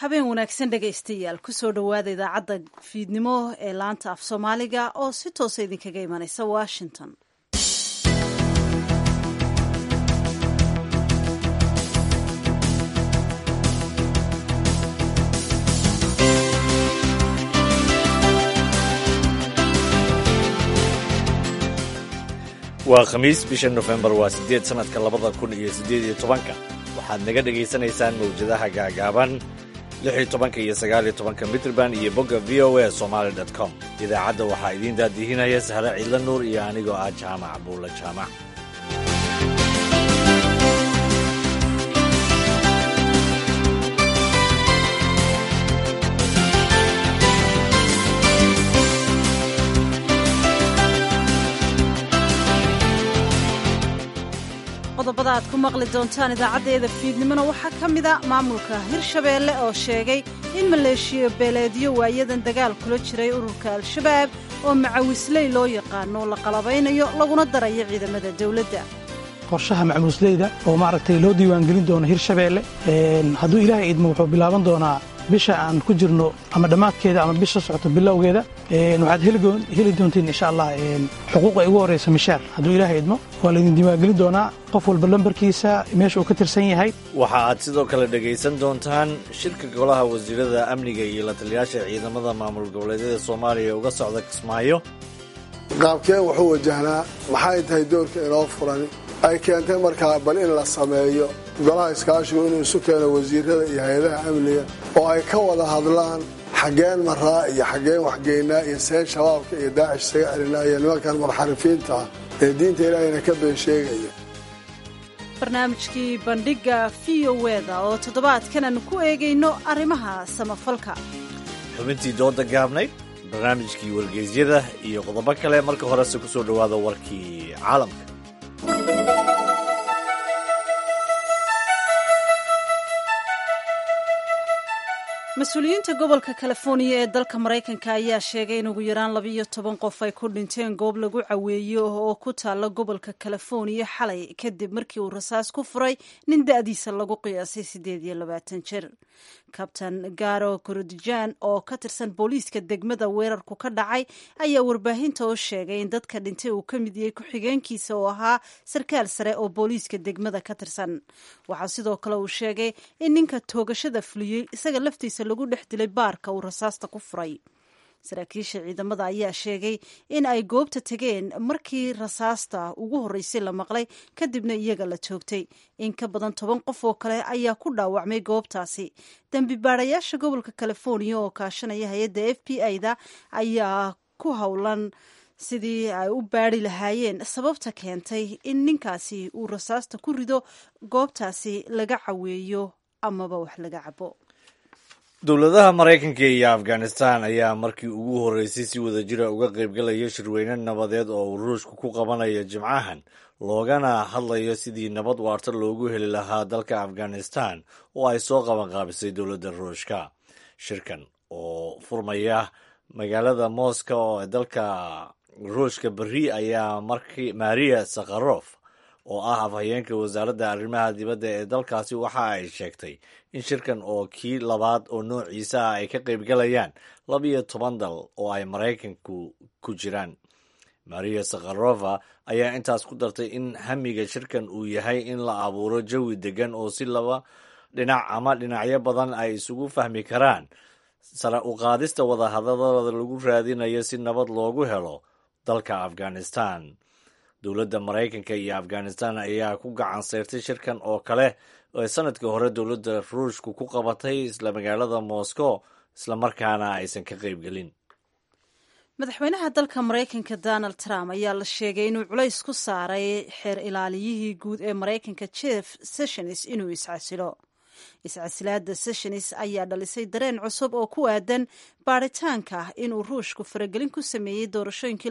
habeen wanaagsan dhegaystayaal kusoo dhowaada idaacadda fiidnimo ee laanta af soomaaliga oo si toosa idinkaga imanaysa washington. waa khamiis bisha nofembar waa 8 sanadka 2018 waxaad naga dhegaysanaysaan mawjadaha gaagaaban 16 iyo 19 mitrban iyo bogga voa somali.com. idaacadda waxaa idiin daadihinaya sahre ciidla nuur iyo anigoo ah jaamac buulla jaamac. qodobada aad ku maqli doontaan idaacaddeeda fiidnimona waxaa ka mida maamulka hirshabeelle oo sheegay in maleeshiya beeleedyo waayadan dagaal kula jiray ururka al-shabaab oo macawisley loo yaqaano la qalabaynayo laguna darayo ciidamada dawladda. qorshaha macawisleyda oo maaragtay loo diiwaangelin doono hirshabeelle hadduu ilaahay idmo wuxuu bilaaban doonaa bisha aan ku jirno ama dhammaadkeeda ama bisha socota bilowgeeda. waxaad heli doontiin insha allah xuquuqa ugu horraysa mishaar hadduu ilaahay idmo waa laydin diiwaangelin doonaa qof walba lambarkiisa meesha uu ka tirsan yahay. waxa aad sidoo kale dhegaysan doontaan shirka golaha wasiirada amniga iyo la taliyaasha ciidamada maamul goboleedyada soomaaliya uga socda kismaayo. qaabkeen wuxuu wajahnaa maxay tahay doorka inoo furan ay keentay markaa bal in la sameeyo golaha iskaashigu inuu isu keeno wasiirada iyo hay-adaha amniga oo ay ka wada hadlaan xaggeen maraa iyo xaggeen waxgeynaa iyo seen shabaabka iyo daacish isaga celinaa iyo nimankan munxarifiinta ah ee diinta ilaahayna ka been sheegaya. barnaamijkii bandhigga VOA-da oo toddobaadkan aanu ku eegayno arrimaha samafalka, xubintii dooda gaabnayd, barnaamijkii wargeysyada iyo qodobo kale. marka horese ku soo dhowaada warkii caalamka. mas-uuliyiinta gobolka californiya ee dalka maraykanka ayaa sheegay in ugu yaraan 12 qof ay ku dhinteen goob lagu caweeyo oo ku taalla gobolka californiya xalay kadib markii uu rasaas ku furay nin da'diisa lagu qiyaasay 28 jir. kabtan garo gorodijan oo ka tirsan booliiska degmada weerarku ka dhacay ayaa warbaahinta oo sheegay in dadka dhintay uu ka mid yahay ku-xigeenkiisa oo ahaa sarkaal sare oo booliiska degmada ka tirsan. waxaa sidoo kale uu sheegay in ninka toogashada fuliyey isaga laftiisa lagu dhex dilay baarka uu rasaasta ku furay. saraakiisha ciidamada ayaa sheegay in ay goobta tegeen markii rasaasta ugu horreysay la maqlay kadibna iyaga la toogtay. in ka badan 10 qof oo kale ayaa ku dhaawacmay goobtaasi. dembi baarayaasha gobolka californiya oo kaashanaya hay-adda FBI-da ayaa ku howlan sidii ay u baari lahaayeen sababta keentay in ninkaasi uu rasaasta ku rido goobtaasi laga caweeyo amaba wax laga cabo. dowladaha maraykanka iyo afghanistan ayaa markii ugu horreysay si wadajira uga qaybgalaya shirweyne nabadeed oo uu ruushku ku qabanayo jimcahan loogana hadlayo sidii nabad waarta loogu heli lahaa dalka afghanistan oo ay soo qabanqaabisay dowladda ruushka. shirkan oo furmaya magaalada moscow ee dalka ruushka berri ayaa maria sakharof oo ah afhayeenka wasaaradda arrimaha dibadda ee dalkaasi waxa ay sheegtay in shirkan oo kii labaad oo noociisa ah ay ka qaybgalayaan 12 dal oo ay maraykanku ku jiraan. maria sakharova ayaa intaas ku dartay in hamiga shirkan uu yahay in la abuuro jawi degan oo si laba dhinac ama dhinacyo badan ay isugu fahmi karaan sare u qaadista wadahadalada lagu raadinayo si nabad loogu helo dalka afghanistan. dowladda maraykanka iyo afghanistan ayaa ku gacan sayrtay shirkan oo kale ee sanadkii hore dowladda ruushku ku qabatay isla magaalada moscow islamarkaana aysan ka qaybgelin. madaxweynaha dalka maraykanka donald trump ayaa la sheegay inuu culays ku saaray xeer ilaaliyihii guud ee maraykanka jeff sessions inuu iscasilo. iscasilaada sessions ayaa dhalisay dareen cusub oo ku aadan baaritaanka inuu ruushku faragelin ku sameeyey doorashooyinkii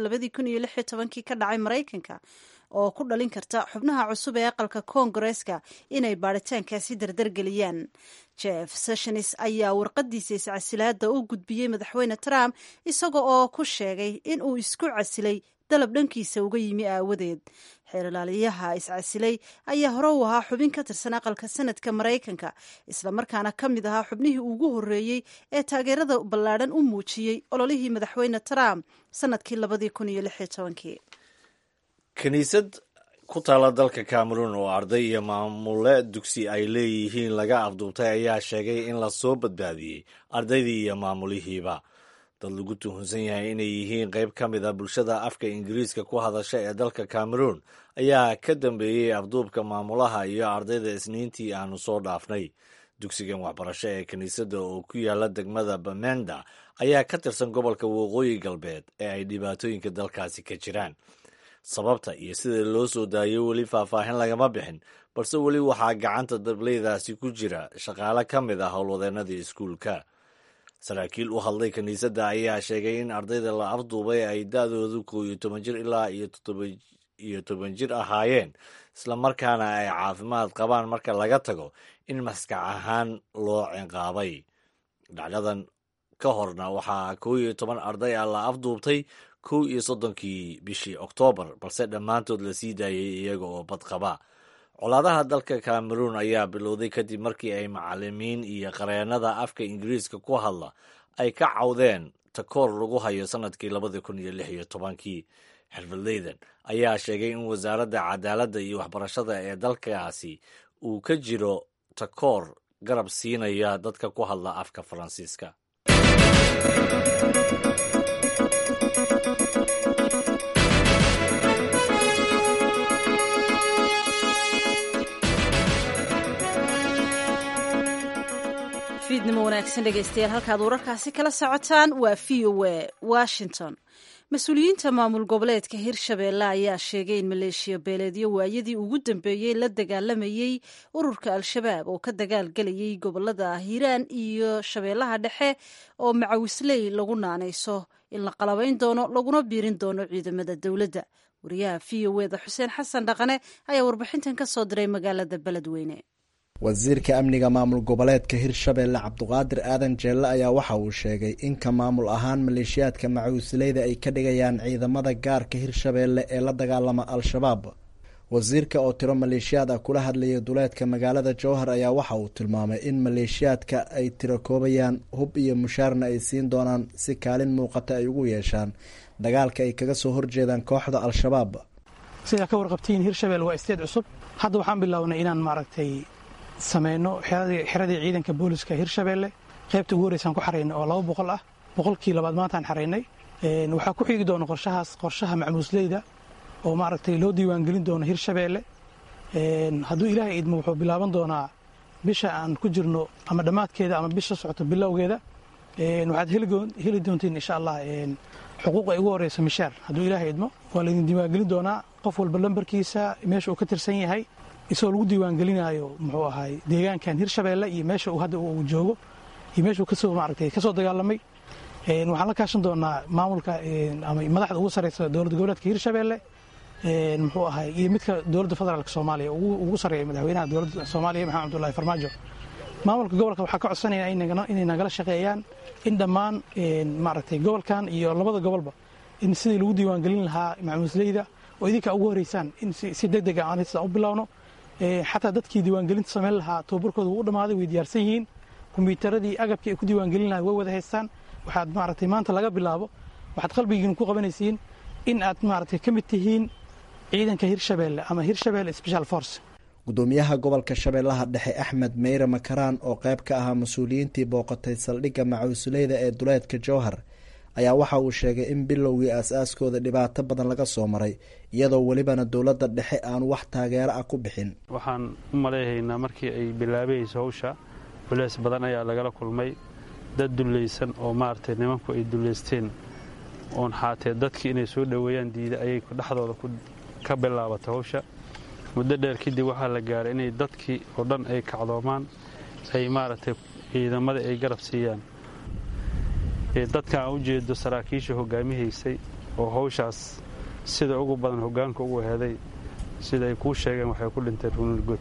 2016 ka dhacay maraykanka oo ku dhalin karta xubnaha cusub ee aqalka koongareeska inay baaritaankaasi dardargeliyaan. jeff sessions ayaa warqadiisa iscasilaada u gudbiyey madaxweyne trump isaga oo ku sheegay in uu isku casilay dalab dhankiisa uga yimi aawadeed. xeer ilaaliyaha iscasilay ayaa hore u ahaa xubin ka tirsan aqalka sanadka Maraykanka, islamarkaana ka mid ahaa xubnihii ugu horreeyey ee taageerada ballaadhan u muujiyey ololihii madaxweyne Trump sanadkii 2016. kiniisad ku taala dalka Cameroon oo arday iyo maamule dugsi ay leeyihiin laga afduubtay ayaa sheegay in la soo badbaadiyey ardaydii iyo maamulihiiba. dad lagu tuhunsan yahay inay yihiin qayb ka mid a bulshada afka Ingiriiska ku hadasha ee dalka Cameroon ayaa ka dambeeyey afduubka maamulaha iyo ardayda Isniintii aanu soo dhaafnay. dugsigan waxbarasho ee kiniisadda oo ku yaala degmada Bamenda ayaa ka tirsan gobolka waqooyi galbeed ee ay dhibaatooyinka dalkaasi ka jiraan. sababta iyo sida loo soo daayo weli faahfaahin lagama bixin, balse weli waxaa gacanta dableydaasi ku jira shaqaale ka mid ah howlwadeennadii iskuulka. saraakiil u hadlay kiniisadda ayaa sheegay in ardayda la afduubay ay da-doodu 11 jir ilaa iyo 17 jir ahaayeen, islamarkaana ay caafimaad qabaan marka laga tago in maskax ahaan loo ciqaabay. dhacdadan ka horna waxaa 11 arday ah la afduubtay 31 bishii Oktoobar, balse dhammaantood la sii daayay iyaga oo badqaba. colaadaha dalka Cameroon ayaa bilowday kadib markii ay macalimiin iyo qareennada afka Ingiriiska ku hadla ay ka cawdeen takoor lagu hayo sanadkii 2016. xirfadleydan ayaa sheegay in wasaaradda cadaaladda iyo waxbarashada ee dalkaasi uu ka jiro takoor garab siinaya dadka ku hadla afka Faransiiska. fiidnimo wanaagsan dhegaystayaal, halkaad wararkaasi kala socotaan waa VOA Washington. mas-uuliyiinta maamul goboleedka Hirshabeelle ayaa sheegay in maleeshiya beeleedyo waayadii ugu dambeeyey la dagaalamayey ururka Al-Shabaab oo ka dagaalgelayay gobolada Hiiraan iyo Shabeellaha Dhexe oo macawisley lagu naanayso in la qalabayn doono laguna biirin doono ciidamada dowladda. wariyaha VOA Xuseen Xasan Dhaqane ayaa warbixintan ka soo diray magaalada Beledweyne. wasiirka amniga maamul goboleedka Hirshabeelle Cabduqaadir Aadan Jeelle ayaa waxa uu sheegay in ka maamul ahaan maleeshiyaadka macawisleyda ay ka dhigayaan ciidamada gaarka Hirshabeelle ee la dagaalama Al-Shabaab. wasiirka oo tiro maleeshiyaad ah kula hadlayay duleedka magaalada Jowhar ayaa waxa uu tilmaamay in maleeshiyaadka ay tiro koobayaan hub iyo mushaarna ay siin doonaan si kaalin muuqata ay ugu yeeshaan dagaalka ay kaga soo horjeedaan kooxda Al-Shabaab. sida ka warqabtiin Hirshabeelle waa isteed cusub. hadda waxaan bilownay inaan maaragtay sameyno xiradii ciidanka booliska Hirshabeelle qaybta ugu horeysaan ku xareynay oo 200 ah. boqolkii labaad maantaan xareynay. waxaa ku xigi doona qorshaha macmuusleyda oo maaragtay loo diiwaan gelin doono Hirshabeelle. hadduu ilaahay idmo wuxuu bilaaban doonaa bisha aan ku jirno ama dhammaadkeeda ama bisha socoto bilowgeeda. waxaad heli doontiin insha Allah xuquuq ay ugu horeysa mishaar. hadduu ilaahay idmo waa la idin diiwaan gelin doonaa qof walba lambarkiisa meesha uu ka tirsan yahay isagoo lagu diiwaan gelinayo muxuu ahaay deegaankan Hirshabeelle iyo meesha uu hadda uu joogo iyo meesha uu kasoo dagaalamay. waxaan la kaashan doonaa maamulka ama madaxda ugu sareysa dowladda goboleedka Hirshabeelle muxuu ahaay iyo midka dowladda federaalka Soomaaliya ugu sareeya madaxweynaha dowladda Soomaaliya Maxamed Cabdullaahi Farmaajo. maamulka gobolka waxaa ka codsanaya inay nagala shaqeeyaan in dhammaan maaragtay gobolkan iyo labada gobolba in sidii lagu diiwaan gelin lahaa macmuusleyda oo idinka ugu horeysaan in si degdeg ah aan sidaa u bilowno. xataa dadkii diiwaangelinta samayn lahaa tababarkooda wuu u dhammaaday, way diyaarsan yihiin. kombiyuutaradii agabkii ay ku diiwaangelin lahaa way wada haystaan. waxaad maaragtay maanta laga bilaabo waxaad qalbigiin ku qabanaysiin in aad maaragtay ka mid tihiin ciidanka Hirshabeelle ama Hirshabeelle Special Force. gudoomiyaha gobolka Shabeellaha Dhexe Axmed Meyre Makaraan oo qayb ka ahaa mas-uuliyiintii booqatay saldhigga macawisleyda ee duleedka Jowhar ayaa waxa uu sheegay in bilowgii aasaaskooda dhibaato badan laga soo maray iyadoo welibana dowladda dhexe aan wax taageero ah ku bixin. waxaan u maleeyaynaa markii ay bilaabayso hawsha culeys badan ayaa lagala kulmay, dad dulleysan oo maaragtay nimanku ay duleysteen oon xaatee dadkii inay soo dhoweeyaan diida ayay dhexdooda ka bilaabatay hawsha. muddo dheer kadib waxaa la gaaray inay dadkii oo dhan ay kacdoomaan, ay maaragtay ciidamada ay garab siiyaan. dadkan aan u jeedo saraakiisha hogaamihaysay oo hawshaas sida ugu badan hogaanka ugu heeday, sida ay kuu sheegeen waxay ku dhinteen runulgood.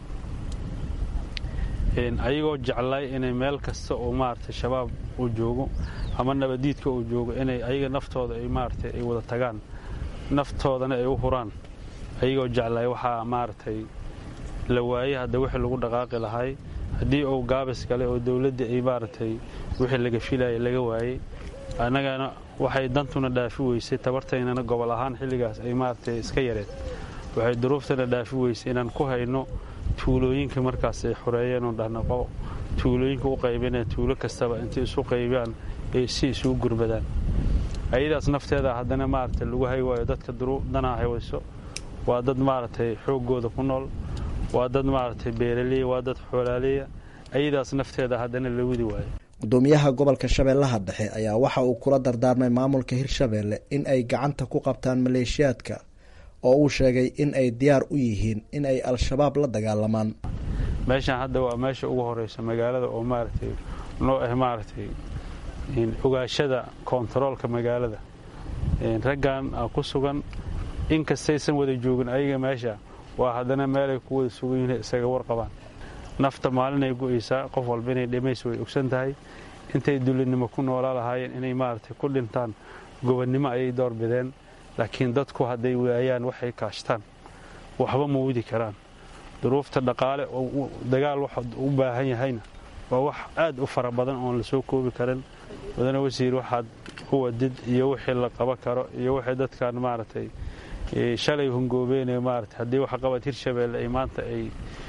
ayagoo jeclay inay meel kasta oo maaragtay shabaab uu joogo ama nabadiidka uu joogo inay ayaga naftooda ay maaragtay ay wada tagaan naftoodana ay u huraan ayagoo jeclay waxaa maaragtay la waayey hadda wixii lagu dhaqaaqi lahay haddii uu gaabis gale oo dawladda ay maaragtay wixii laga filayay laga waayey annagana waxay dantuna dhaafi weysay tabartaynana gobol ahaan xilligaas ay maaragtay iska yareed waxay duruuftana dhaafi weysay inaan ku hayno tuulooyinka markaas ay xoreeyeen oo dhahnaqo tuulooyinka u qaybinee tuulo kastaba intay isu qaybiyaan ay si isugu gurbadaan ayadaas nafteeda haddana maaragtay lagu hay waayo dadka danaa haywayso waa dad maaragtay xooggooda ku nool waa dad maaragtay beeraleya waa dad xoolaaleya ayadaas nafteeda haddana la wadi waayo gudoomiyaha gobolka shabeellaha dhexe ayaa waxa uu kula dardaarmay maamulka hirshabeelle in ay gacanta ku qabtaan maleeshiyaadka oo uu sheegay in ay diyaar u yihiin in ay al-shabaab la dagaalamaan meeshaan hadda waa meesha ugu horeysa magaalada oo maaragtay noo ah maaragtay ogaashada koontaroolka magaalada raggan ku sugan inkastaysan wada joogin ayaga meesha waa haddana meelay ku wada sugan yihiin isaga warqabaan nafta maalinay go'aysaa qof walba inay dhimayso way ogsan tahay intay dulinimo ku noolaa lahaayeen inay maaragtay ku dhintaan gobonnimo ayay doorbideen laakiin dadku hadday waayaan waxay kaashtaan waxba ma wadi karaan duruufta dhaqaale oo dagaal waxa u baahan yahayna waa wax aad u fara badan oon la soo koobi karin wadana wasiir waxaad u wadid iyo wixii la qaban karo iyo wixii dadkan maaragtay shalay hungoobeenee maaragtay haddii waxqabad hirshabeelle ay maanta ay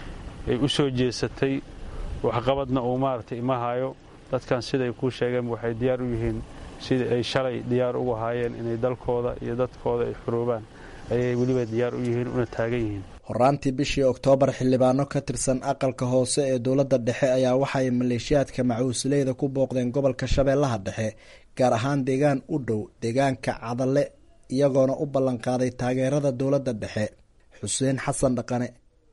u soo jeesatay waxqabadna uu maaragtay ima hayo dadkan siday kuu sheegeen waxay diyaar u yihiin sidai ay shalay diyaar ugu haayeen inay dalkooda iyo dadkooda ay xuroobaan ayay weliba diyaar u yihiin una taagan yihiin horaantii bishii oktoobar xildhibaano ka tirsan aqalka hoose ee dowladda dhexe ayaa waxay maleeshiyaadka macuusleyda ku booqdeen gobolka shabeellaha dhexe gaar ahaan deegaan u dhow deegaanka Cadalle iyagoona u ballanqaaday taageerada dowladda dhexe. Xuseen Xasan Dhaqane,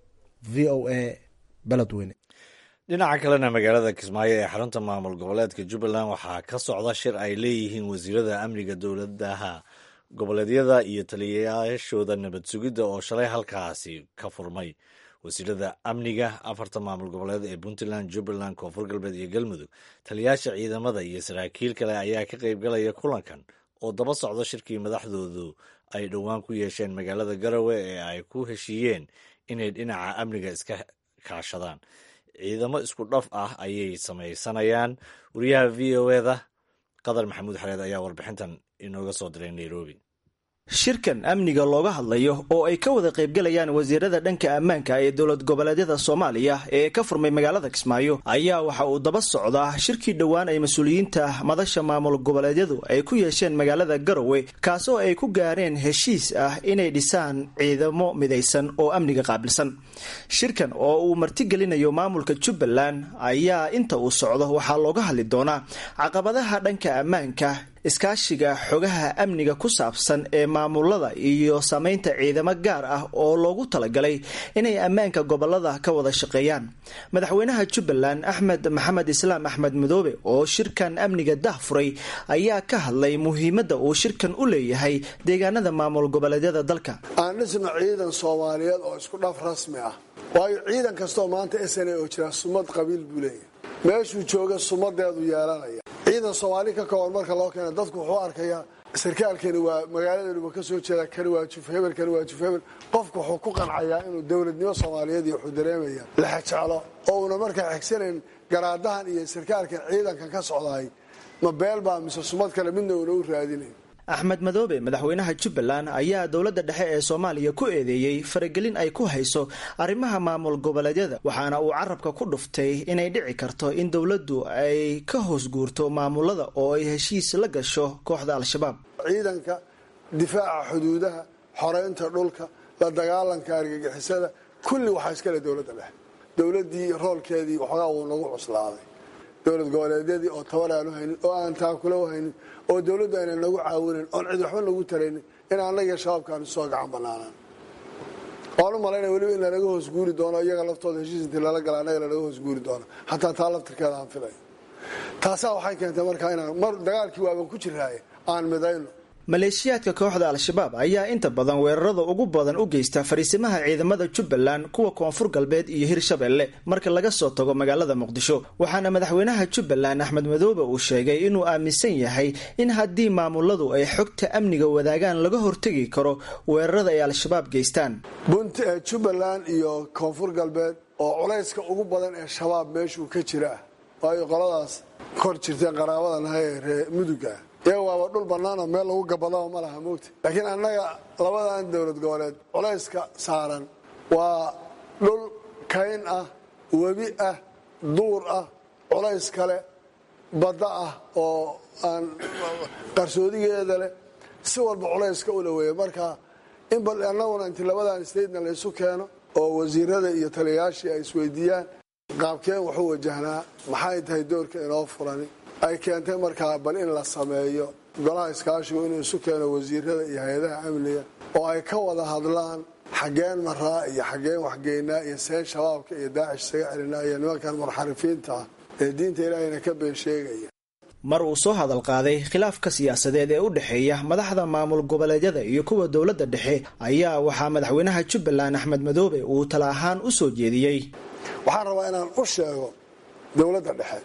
VOA, Beledweyne. dhinaca kalena magaalada Kismaayo ee xarunta maamul goboleedka Jubbaland waxaa ka socda shir ay leeyihiin wasiirada amniga dowladaha goboleedyada iyo taliyayaashooda nabad sugidda oo shalay halkaasi ka furmay. wasiirada amniga afarta maamul goboleed ee Puntland, Jubbaland, Koonfur Galbeed iyo Galmudug, taliyayaasha ciidamada iyo saraakiil kale ayaa ka qaybgalaya kulankan oo daba socda shirkii madaxdoodu ay dhowaan ku yeesheen magaalada Garowe ee ay ku heshiiyeen inay dhinaca amniga iska kaashadaan. ciidamo isku dhaf ah ayay samaysanayaan. wariyaha VOA-da Qadar Maxamuud Xareed ayaa warbixintan inooga soo diray Nairobi. shirkan amniga looga hadlayo oo ay ka wada qaybgalayaan wasiirada dhanka ammaanka ee dowlad goboleedyada Soomaaliya ee ka furmay magaalada Kismaayo ayaa waxa uu daba socdaa shirkii dhowaan ay mas'uuliyiinta madasha maamul goboleedyadu ay ku yeesheen magaalada Garowe kaasoo ay ku gaareen heshiis ah inay dhisaan ciidamo midaysan oo amniga qaabilsan. shirkan oo uu martigelinayo maamulka Jubbaland ayaa inta uu socdo waxaa looga hadli doonaa caqabadaha dhanka ammaanka, iskaashiga xogaha amniga ku saabsan ee maamulada iyo samaynta ciidamo gaar ah oo loogu talagalay inay ammaanka gobolada ka wada shaqeeyaan. madaxweynaha Jubbaland Axmed Maxamed Islaam Axmed Madoobe oo shirkan amniga dahfuray ayaa ka hadlay muhiimadda uu shirkan u leeyahay deegaanada maamul goboleedyada dalka. aan dhisno ciidan Soomaaliyeed oo isku dhaf rasmi ah, waayo ciidan kastoo maanta SNA oo jira sumad qabiil buu leeyahay, meeshuu jooga sumadeedu yeelanaya. ciidan Soomaali ka kooban marka loo keeno dadku wuxuu arkayaa sarkaalkani waa magaaladeenu ka soo jeeda, kani waa Jufheber, kani waa Jufheber. qofku wuxuu ku qancayaa inuu dowladnimo Soomaaliyeed iyo wuxuu dareemayaa la xajalo oo una markaa xigsaneyn garaadahan iyo sarkaalkan ciidankan ka socdaay ma beel baa mise sumad kale midna una u raadinayn. Axmed Madoobe madaxweynaha Jubbaland ayaa dowladda dhexe ee Soomaaliya ku eedeeyay faragelin ay ku hayso arrimaha maamul goboleedyada, waxaana uu carabka ku dhuftay inay dhici karto in dowladdu ay ka hoos guurto maamulada oo ay heshiis la gasho kooxda Al-Shabaab. ciidanka difaaca xuduudaha, xoreynta dhulka, la dagaalanka argagixisada kulli waxaa iska leh dowladda dhexe. dowladdii roolkeedii waxoogaa wuu nagu cuslaaday. dowlad goboleedyadii oo tabar aanu haynin oo aan taakula haynin oo dowladdu ayna nagu caawinin oon cid waxba nagu taraynin in annaga shabaabkaanu soo gacan banaanaan. waan u malaynaya weliba in lanaga hoos guuri doono, iyaga laftooda heshiis intii lala gala annaga lanaga hoos guuri doono, hataa taa laftirkeeda aan filayo. taasaa waxay keentay markaa inaan mar dagaalkii waaban ku jiraaye aan midayno. maleeshiyaadka kooxda al-shabaab ayaa inta badan weerarada ugu badan u geysta fariisimaha ciidamada jubbaland kuwa koonfur galbeed iyo hirshabelle marka laga soo tago magaalada muqdisho waxaana madaxweynaha jubbaland axmed madoobe uu sheegay inuu aaminsan yahay in haddii maamuladu ay xogta amniga wadaagaan laga hortegi karo weerarada ay al-shabaab geystaan jubbaland iyo koonfur galbeed oo culayska ugu badan ee shabaab meeshuu ka jira waayo qoladaas kor jirteen qaraabadanahay ee reer muduga iyaga waaba dhul bannaanoo meel lagu gabadaba ma laha moogta laakiin annaga labadan dowlad goboleed culayska saaran waa dhul kayn ah webi ah duur ah culays kale badda ah oo aan qarsoodigeeda leh si walba culayska u laweeya marka in bal annaguna inti labadan statena laysu keeno oo wasiirada iyo taliyayaashii ay isweydiiyaan qaabkeen wuxuu wajahnaa maxay tahay doorka inoo furani ay keentay markaa bal in la sameeyo golaha iskaashigu inuu isu keeno wasiirada iyo hay-adaha amniga oo ay ka wada hadlaan xaggeen maraa iyo xaggeen waxgeynaa iyo seen shabaabka iyo daacish isaga celinaa iyo nimankan munxarifiinta ah ee diinta ilaahayna ka been sheegaya mar uu soo hadal qaaday khilaafka siyaasadeed ee u dhexeeya madaxda maamul goboleedyada iyo kuwa dowladda dhexe ayaa waxaa madaxweynaha jubbaland axmed madoobe uu tala ahaan u soo jeediyey waxaan rabaa inaan u sheego dowladda dhexe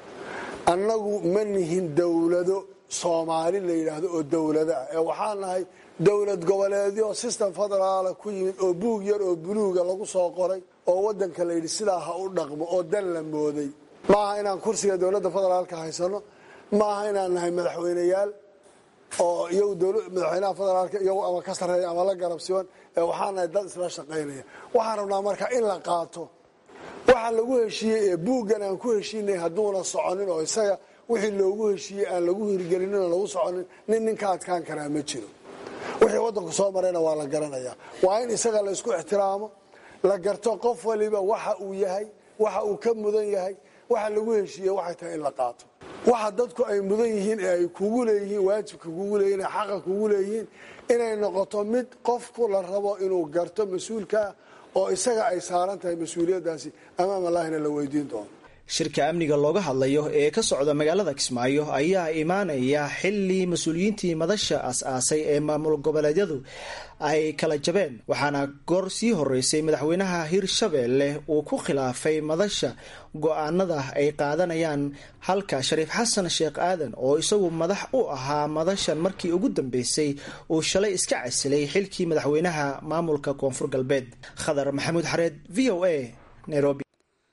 annagu ma nihin dowlado soomaali la yidhaahdo oo dowladaah ee waxaan nahay dowlad goboleedyo system federaala ku yimid oo buug yar oo buluuga lagu soo qoray oo waddanka la yidhi sidaa ha u dhaqmo oo dan la mooday maaha inaan kursiga dowladda federaalka haysano maaha inaan nahay madaxweyneyaal oo iyagu madaxweynaha federaalka iyagu ama ka sarreeya ama la garabsiban ee waxaan nahay dad isla shaqaynaya waxaan rabnaa marka in la qaato waxa lagu heshiiyey ee buuggan aan ku heshiinay hadduuna soconin oo isaga wixii loogu heshiiyey aan lagu hirgelinin oo lagu soconin ninka adkaan karaa ma jiro wixii waddanku soo marayna waa la garanayaa waa in isaga la isku ixtiraamo la garto qof waliba waxa uu yahay waxa uu ka mudan yahay waxa lagu heshiiyey waxay tahay in la qaato waxa dadku ay mudan yihiin ee ay kugu leeyihiin waajibka kugu leeyihin ee xaqa kugu leeyihiin inay noqoto mid qofku la rabo inuu garto mas-uulkaa oo isaga ay saaran tahay mas-uuliyaddaasi amaam allaahina la weydiin doono shirka amniga looga hadlayo ee ka socda magaalada kismaayo ayaa imaanaya xilli mas-uuliyiintii madasha as-aasay ee maamul goboleedyadu ay kala jabeen waxaana goor sii horeysay madaxweynaha hirshabelle uu ku khilaafay madasha go-aanada ay qaadanayaan halka shariif xasan sheekh aadan oo isagu madax u ahaa madashan markii ugu dambeysay uu shalay iska casilay xilkii madaxweynaha maamulka koonfur galbeed khadar maxamuud xareed v o a nairobi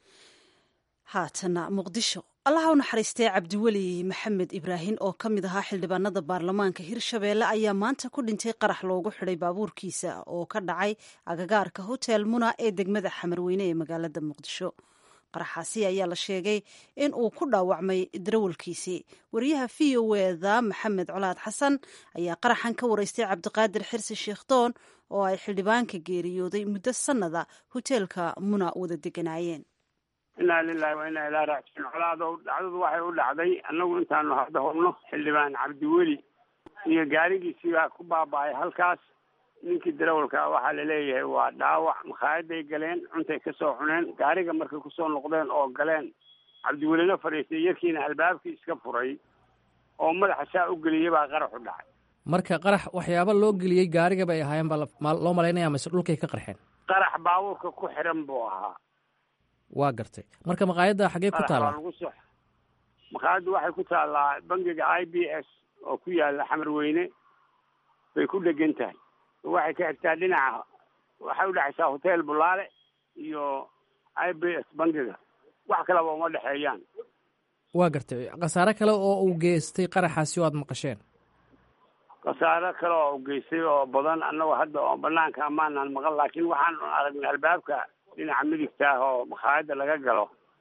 haatana muqdisho allaha u naxariistay cabdiweli maxamed ibraahim oo ka mid ahaa xildhibaanada baarlamaanka hirshabeelle ayaa maanta ku dhintay qarax loogu xidhay baabuurkiisa oo ka dhacay agagaarka hotel muna ee degmada xamarweyne ee magaalada muqdisho qaraxaasi ayaa la sheegay in uu ku dhaawacmay darawalkiisii wariyaha v o eda maxamed colaad xasan ayaa qaraxan ka wareystay cabdiqaadir xirsi sheekhdoon oo ay xildhibaanka geeriyooday muddo sanada hoteelka muna wada deganaayeen inaa lilahi wa inaa ilaa raajiin colaadow dhacdadu waxay u dhacday annagu intaanu hadda hobno xildhibaan cabdiweli iyo gaarigiisii baa ku baaba'ay halkaas ninkii darawalka waxaa laleeyahay waa dhaawac makhaayadday galeen cuntay ka soo cuneen gaariga markay kusoo noqdeen oo galeen cabdiwelina fadhiistay yarkiina albaabkii iska furay oo madaxa saa u geliyey baa qarax u dhacay marka qarax waxyaaba loo geliyey gaariga bay ahaayeen baa loo malaynaya mise dhulkay ka qarxeen qarax baabuurka ku xiran buu ahaa waa gartay marka maqaayadda xaggee ku taallaa maqaayaddu waxay ku taallaa bangiga I B S oo ku yaala xamarweyne bay ku dhegan tahay waxay ka xigtaa dhinaca waxay udhexaysaa hotel bulaale iyo I B S bangiga wax kaleba uma dhexeeyaan waa gartay khasaare kale oo uu geystay qaraxaasi oo aad maqasheen khasaare kale oo uu geystay oo badan annagu hadda oo banaanka amaanaan maqan laakiin waxaan aragnay albaabka dhinaca midigta ah oo makhaayadda laga galo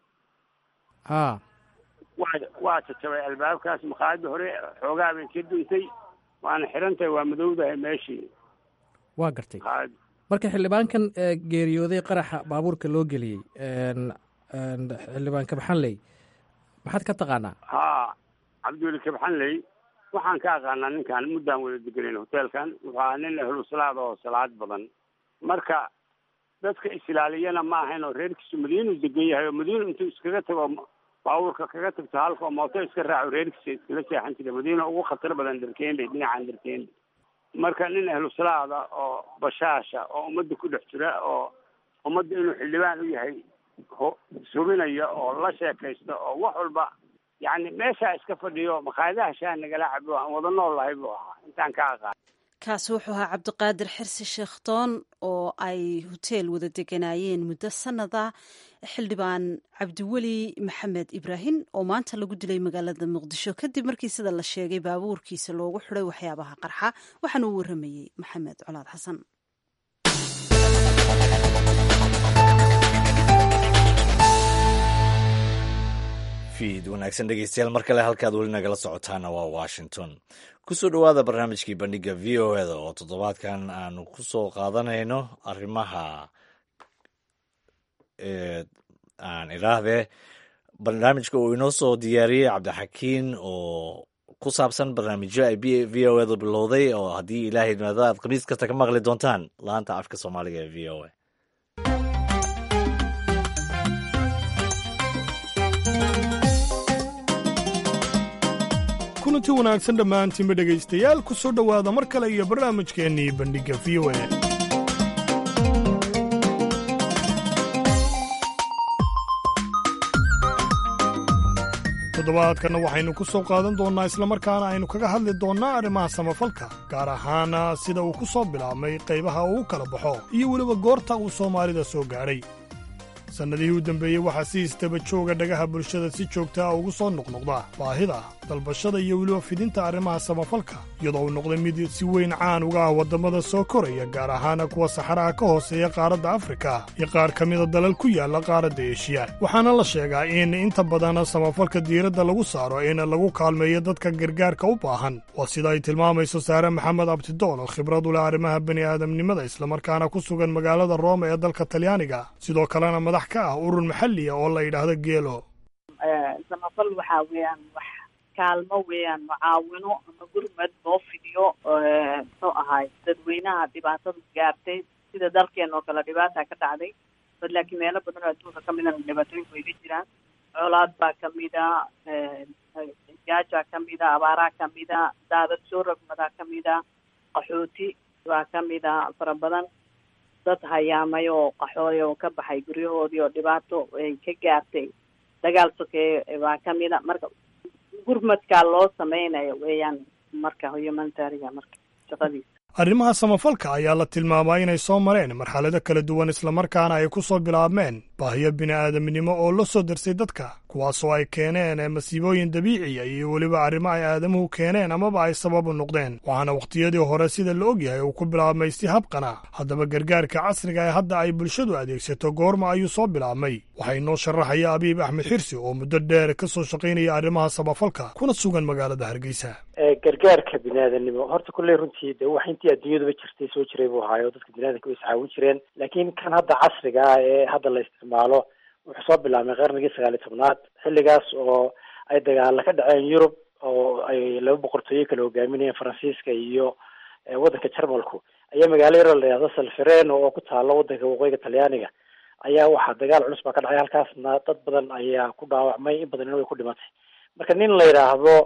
waa jajabay albaabkaas makhaayadda hore xoogaa bay ka duntay waana xirantahay waa madowdahay meeshii waa gartay marka xildhibaankan geeriyooday qaraxa baabuurka loo geliyey xildhibaan kabxanley maxaad ka taqaanaa cabdiweli kabxanley waxaan ka aqaanaa ninkan muddaan wada degenayn hoteelkan wuxuu ahaa nin ahlu salaad oo salaad badan marka dadka islaaliyana ma ahayn oo reerkiisu madiinu degan yahay oo madiinu intuu iskaga tago baabuurka kaga tagto halka oo mooto iska raaco reerkiisa iskala seexan jiray madiina ugu khatar badan darkeende dhinacan darkeende marka nin ahlu salaada oo bashaasha oo ummadda ku dhex jira oo ummadda inuu xildhibaan u yahay subinaya oo la sheekaysto oo wax walba yacni meeshaa iska fadhiyo makhaayadaha shaah nagala cabo aan wada nool lahay buu ahaa intaan ka aqaan kaasi wuxuu ahaa cabdiqaadir xirsi sheekhdoon oo ay hoteel wada deganaayeen muddo sanada xildhibaan cabdiweli maxamed ibraahim oo maanta lagu dilay magaalada muqdisho kadib markii sida la sheegay baabuurkiisa loogu xiday waxyaabaha qarxa waxaana uu waramayey maxamed colaad xasan. fiid wanaagsan dhegeystayaal mar kale halkaad weli nagala socotaana waa washington kusoo dhowaada barnaamijkii bandhiga v o eda oo toddobaadkan aanu ku soo qaadanayno arrimaha aan idhaahdee barnaamijka uu inoo soo diyaariyey cabdixakiin oo ku saabsan barnaamijyo ay v o eda bilowday oo haddii ilaahay idmaado aad khamiis kasta ka maqli doontaan laanta afka soomaaliga ee v o a. kulanti wanaagsan dhammaantiinba dhegaystayaal ku soo dhowaada mar kale iyo barnaamijkeennii bandhigga v o a. toddobaadkanna waxaynu ku soo qaadan doonnaa islamarkaana aynu kaga hadli doonnaa arrimaha samafalka gaar ahaana sida uu ku soo bilaabmay qaybaha uu kala baxo iyo weliba goorta uu soomaalida soo gaadhay. sannadihii u dambeeyey waxaa si istaba jooga dhagaha bulshada si joogta ah ugu soo noqnoqda baahida dalbashada iyo weliba fidinta arrimaha samafalka iyadoo uu noqday mid si weyn caan uga ah waddamada soo koraya gaar ahaana kuwa saxaraha ka hooseeya qaaradda afrika iyo qaar ka mida dalal ku yaalla qaaradda eshiya waxaana la sheegaa in inta badan samafalka diiradda lagu saaro in lagu kaalmeeyo dadka gargaarka u baahan waa sida ay tilmaamayso saare maxamed abtidoon oo khibrad u leh arrimaha bini'aadamnimada islamarkaana ku sugan magaalada rooma ee dalka talyaaniga sidoo kalena madax ka ah urur maxalliya oo la yidhaahdo geelo. samafal waxaa weeyaan wax kaalmo weeyaan mucaawino ama gurmad loo fidiyo muxuu ahaay dadweynaha dhibaatadu gaartay sida dalkeen oo kale dhibaata ka dhacday laakiin meelo badan oo adduunka ka midana dhibaatooyinku way ka jiraan colaad baa kamida gaajaa kamida abaaraa kamida daadad soo rogmadaa kamida qaxooti baa kamida fara badan dad hayaamay oo qaxooy oo ka baxay guryahoodii oo dhibaato ay ka gaartay dagaal sokeeye baa kamida marka gurmadkaa loo sameynayo weeyaan marka humanitariga marka shaqadiisa. arrimaha samafalka ayaa la tilmaamay inay soo mareen marxalado kala duwan islamarkaana ay ku soo bilaabmeen baahiyo bini'aadamnimo oo la soo darsay dadka kuwaasoo ay keeneen masiibooyin dabiiciya iyo weliba arrimo ay aadamuhu keeneen amaba ay sabab u noqdeen waxaana wakhtiyadii hore sida la ogyahay uu ku bilaabmay si habqana haddaba gargaarka casriga ee hadda ay bulshadu adeegsato goorma ayuu soo bilaabmay waxaa inoo sharaxaya abiib axmed xirsi oo muddo dheer ka soo shaqaynaya arrimaha samafalka kuna sugan magaalada hargeysa. gargaarka biniaadanimo horta kulley runtii de wax intii adduunyaduba jirtay soo jiray buu ahaayo dadka biniadanka way iscaawin jireen laakiin kan hadda casriga ah ee hadda la isticmaalo wuxuu soo bilaabmay qarnigii 19aad xilligaas oo ay dagaala ka dhaceen Yurub oo ay laba boqortooyo kala hogaaminayeen Faransiiska iyo waddanka Jarmalku ayaa magaalo yar la yiraahdo Solferino oo ku taala waddanka waqooyiga Talyaaniga ayaa waxaa dagaal culus baa ka dhacay halkaasna dad badan ayaa ku dhaawacmay in badanna way ku dhimatay marka nin la yiraahdo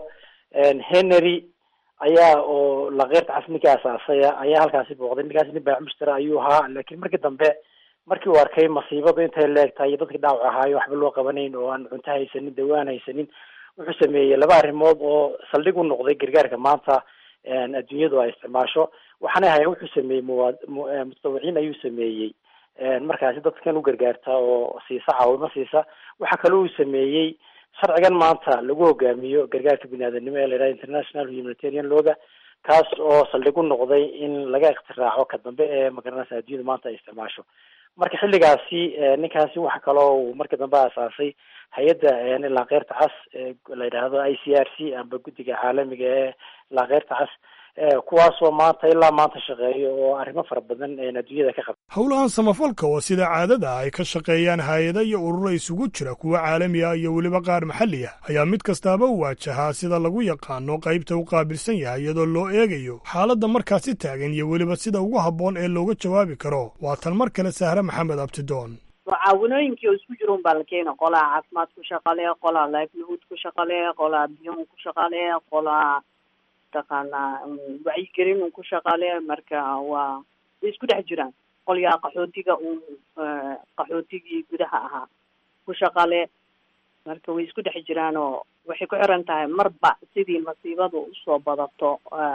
Henry ayaa oo laqeyrta casniga asaasay ayaa halkaasi booqday ninkaasi nin baa mushtara ayuu ahaa laakiin markii dambe markii uu arkay masiibadu intay leegtahay dadkii dhaawac ahaayo waxba loo qabanayn oo aan cunto haysanin dawaan haysanin wuxuu sameeyey laba arrimood oo saldhig u noqday gargaarka maanta adduunyadu ay isticmaasho waxaana ahay wuxuu sameeyey mutadawiciin ayuu sameeyey markaasi dadkan u gargaarta oo siisa caawimo siisa waxa kale uu sameeyey sharcigan maanta lagu hogaamiyo gargaarka biniaadanimo ee la yidhaha international humanitarian lawga kaas oo saldhig u noqday in laga iktiraaco ka dambe ee magaranaysa adduunyada maanta ay isticmaasho marka xilligaasi ninkaasi waxa kaloo uu markii dambe asaasay hay-adda laqeyrta cas la yidhaahdo ICRC amba guddiga caalamiga ee laqeyrta cas kuwaasoo maanta ilaa maanta shaqeeyo oo arrimo fara badan adduunyada ka qabta howlahan samafalka oo sida caadada ay ka shaqeeyaan hay-ada iyo ururo isugu jira kuwa caalami ah iyo weliba qaar maxalli ah ayaa mid kastaaba u waajahaa sida lagu yaqaano qaybta u qaabilsan yahay iyadoo loo eegayo xaaladda markaasi taagan iyo weliba sida ugu habboon ee looga jawaabi karo waa tan mar kale sahre maxamed abtidoon. mucaawinooyinkii oo isku jira un baa la keena, qolaa caafimaad ku shaqale, qolaa livelihood ku shaqale, qolaa biyon ku shaqale, qolaa taqaanaa wacyigelin un ku shaqale. marka waa way isku dhex jiraan. qolyaa qaxootiga un qaxootigii gudaha ahaa ku shaqale, marka way isku dhex jiraan oo waxay ku xiran tahay marba sidii masiibadu usoo badato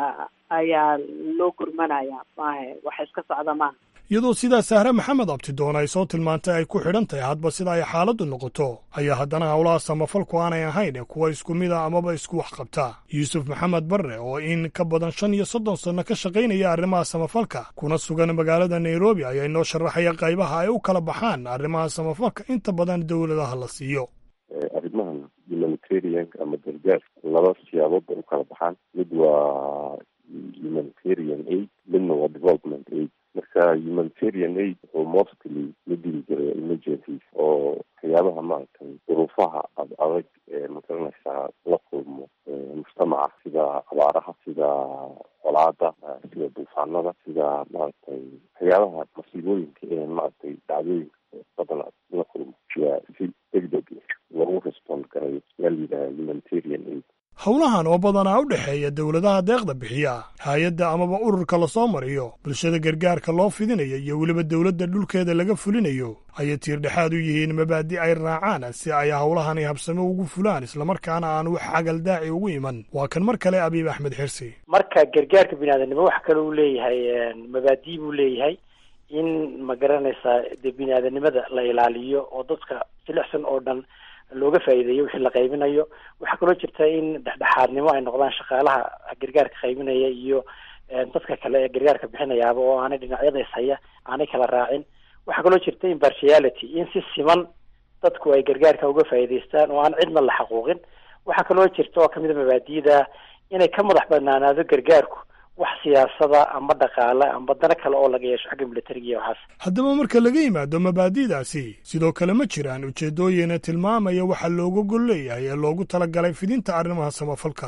ayaa loo gurmanaya. maahe waxa iska socda maaha. iyadoo sidaa sahre maxamed abtidoon ay soo tilmaantay ay ku xidhan tahay hadba sida ay xaaladdu noqoto, ayaa haddana howlaha samafalku aanay ahayn ee kuwa isku mid a amaba isku wax qabta. yuusuf maxamed barre oo in ka badan 35 sanno ka shaqaynaya arrimaha samafalka kuna sugan magaalada nairobi ayaa inoo sharaxaya qaybaha ay u kala baxaan arrimaha samafalka inta badan dowladaha la siiyo. arrimahan humanitarian ama gargaar laba siyaabood bay u kala baxaan. mid waa humanitarian aid, midna waa development aid. marka humanitarian aid wuxuu mostly la diri jiray emergencies oo waxyaabaha maaragtay duruufaha adag ee magaranaysaa la kulmo mujtamaca, sida abaaraha, sida colaada, sida duufaanada, sida maaragtay waxyaabaha masiibooyinka ee maaragtay dhacdooyinka badan la kulmo yaa si degdeg loogu respond karayo yaa la yidhaha humanitarian aid. howlahan oo badanaa u dhexeeya dowladaha deeqda bixiya, hay-adda amaba ururka lasoo mariyo, bulshada gargaarka loo fidinayo iyo weliba dowladda dhulkeeda laga fulinayo ayay tiirdhexaad u yihiin mabaadi' ay raacaan si ay howlahani habsamo ugu fulaan islamarkaana aan wax xagaldaaci ugu iman. waa kan mar kale abiib axmed xirsi. marka gargaarka biniaadanimo wax kale uu leeyahay mabaadi' buu leeyahay in ma garanaysaa dee biniaadanimada la ilaaliyo oo dadka jilicsan oo dhan looga faa'iideeyo wixii la qaybinayo. waxaa kaloo jirta in dhexdhexaadnimo ay noqdaan shaqaalaha gargaarka qaybinaya iyo dadka kale ee gargaarka bixinayaaba oo aanay dhinacyada ishaya aanay kala raacin. waxaa kaloo jirta impartiality, in si siman dadku ay gargaarka uga faa'iidaystaan oo aan cidna la xaquuqin. waxaa kaloo jirta oo kamid a mabaadi'da inay ka madax banaanaado gargaarku wax siyaasada ama dhaqaale ama dana kale oo laga yeesho xagga militariga iyo waxaas. haddaba marka laga yimaado mabaadi'daasi sidoo kale ma jiraan ujeedooyina tilmaamaya waxa looga gol leeyahay ee loogu talagalay fidinta arrimaha samafalka.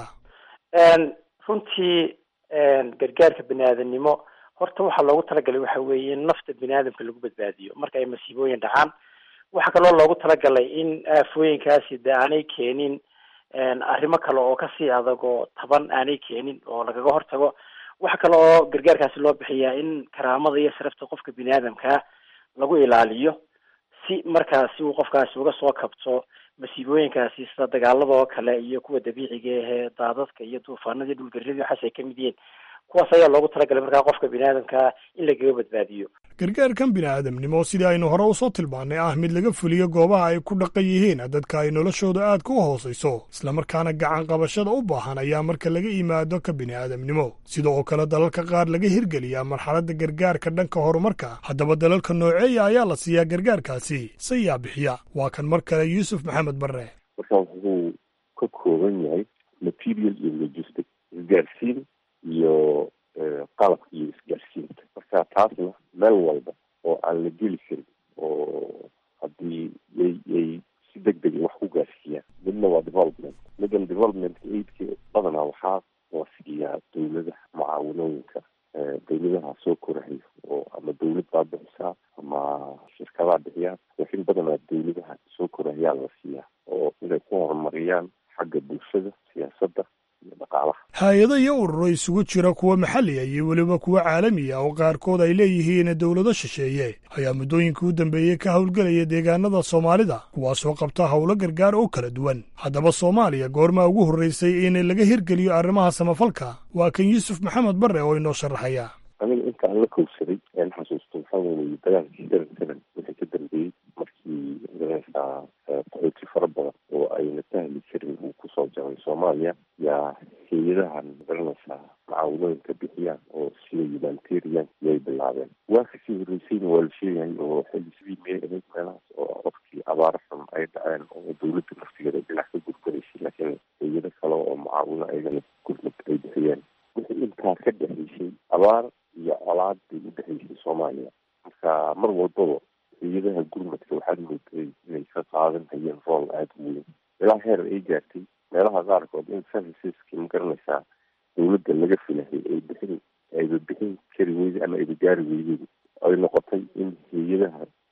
runtii gargaarka biniaadanimo horta waxaa loogu talagalay waxa weeye in nafta biniaadamka lagu badbaadiyo marka ay masiibooyin dhacaan. waxaa kaloo loogu talagalay in aafooyinkaasi de aanay keenin arrimo kale oo kasii adag oo taban aanay keenin oo lagaga hortago. waxa kale oo gargaarkaasi loo bixiyaa in karaamada iyo sharafta qofka biniaadamkaa lagu ilaaliyo si markaasi uu qofkaasi uga soo kabto masiibooyinkaasi sida dagaalada oo kale iyo kuwa dabiiciga ahee daadadka iyo duufaanada iyo dhulgariirada waxaas ay kamid yihiin. kuwaas ayaa loogu talagalay markaa qofka biniaadamkaa in lagaga badbaadiyo. gargaarkan bini'aadamnimo sidii aynu hore usoo tilmaannay ah mid laga fuliyo goobaha ay ku dhaqan yihiin dadka ay noloshooda aad ku hoosayso islamarkaana gacan qabashada u baahan ayaa marka laga yimaado ka bini'aadamnimo sida oo kale dalalka qaar laga hirgeliyaa marxaladda gargaarka dhanka horumarka. haddaba dalalka nooceeya ayaa la siiyaa gargaarkaasi sayaa bixiya. waa kan mar kale yuusuf maxamed barre. markaa wuxuu ka kooban yahay material iyo logistic, isgaarsiin iyo qalabka iyo isgaarsiinta. marka taasna meel walba oo aan la geli karin oo haddii yay si deg deg wax ku gaarsiiyaan. midna waa development. midan development aidka badanaa waxaa la siiyaa dowladaha mucaawinooyinka dowladaha soo korahayo oo ama dowlad baa bixisaa ama shirkadaha bixiyaan. laakiin badanaa dowladaha soo korahayaa la siiyaa oo inay ku horumariyaan xagga bulshada, siyaasadda iyo dhaqaalaha. hay-ado iyo ururo isugu jira kuwa maxalliga iyo weliba kuwa caalamiya oo qaarkood ay leeyihiin dowlado shisheeye ayaa muddooyinkii u dambeeyey ka howlgelaya deegaanada soomaalida kuwaasoo qabta howlo gargaar oo kala duwan. haddaba soomaaliya goormaa ugu horreysay in laga hirgeliyo arrimaha samafalka? waa kan yuusuf maxamed barre oo inoo sharaxaya. aniga inta aan la kowsaday aan xasuusto waxaa weeye dagaalkii 7 wixii ka dambeeyey markii magaranaysaa qaxooti fara badan oo ayna sahli karin uu kusoo jabay soomaaliya yaa hay-adahan magaranaysaa mucaawinooyinka bixiyaan oo sida humanitarian yay bilaabeen. waa kasii horreysayna waa la sheegayay oo xilli sidii meelahaas oo qofkii abaar xun ay dhaceen oo dowladda naftigeeda dhinac ka gurguraysay laakiin hay-ado kale oo mucaawino ayagana gurmad ay bixiyeen. wixii intaa ka dhexaysay abaar iyo colaad bay u dhexaysay soomaaliya. marka mar walbaba hay-adaha gurmadka waxaad moodayay inay ka qaadan hayeen rool aada u weyn ilaa heer ay gaartay meelaha qaarkood in serviceski magaranaysaa dowladda laga filahay ayba bixin kari weyday ama ayba gaari weydeen ay noqotay in hay-adaha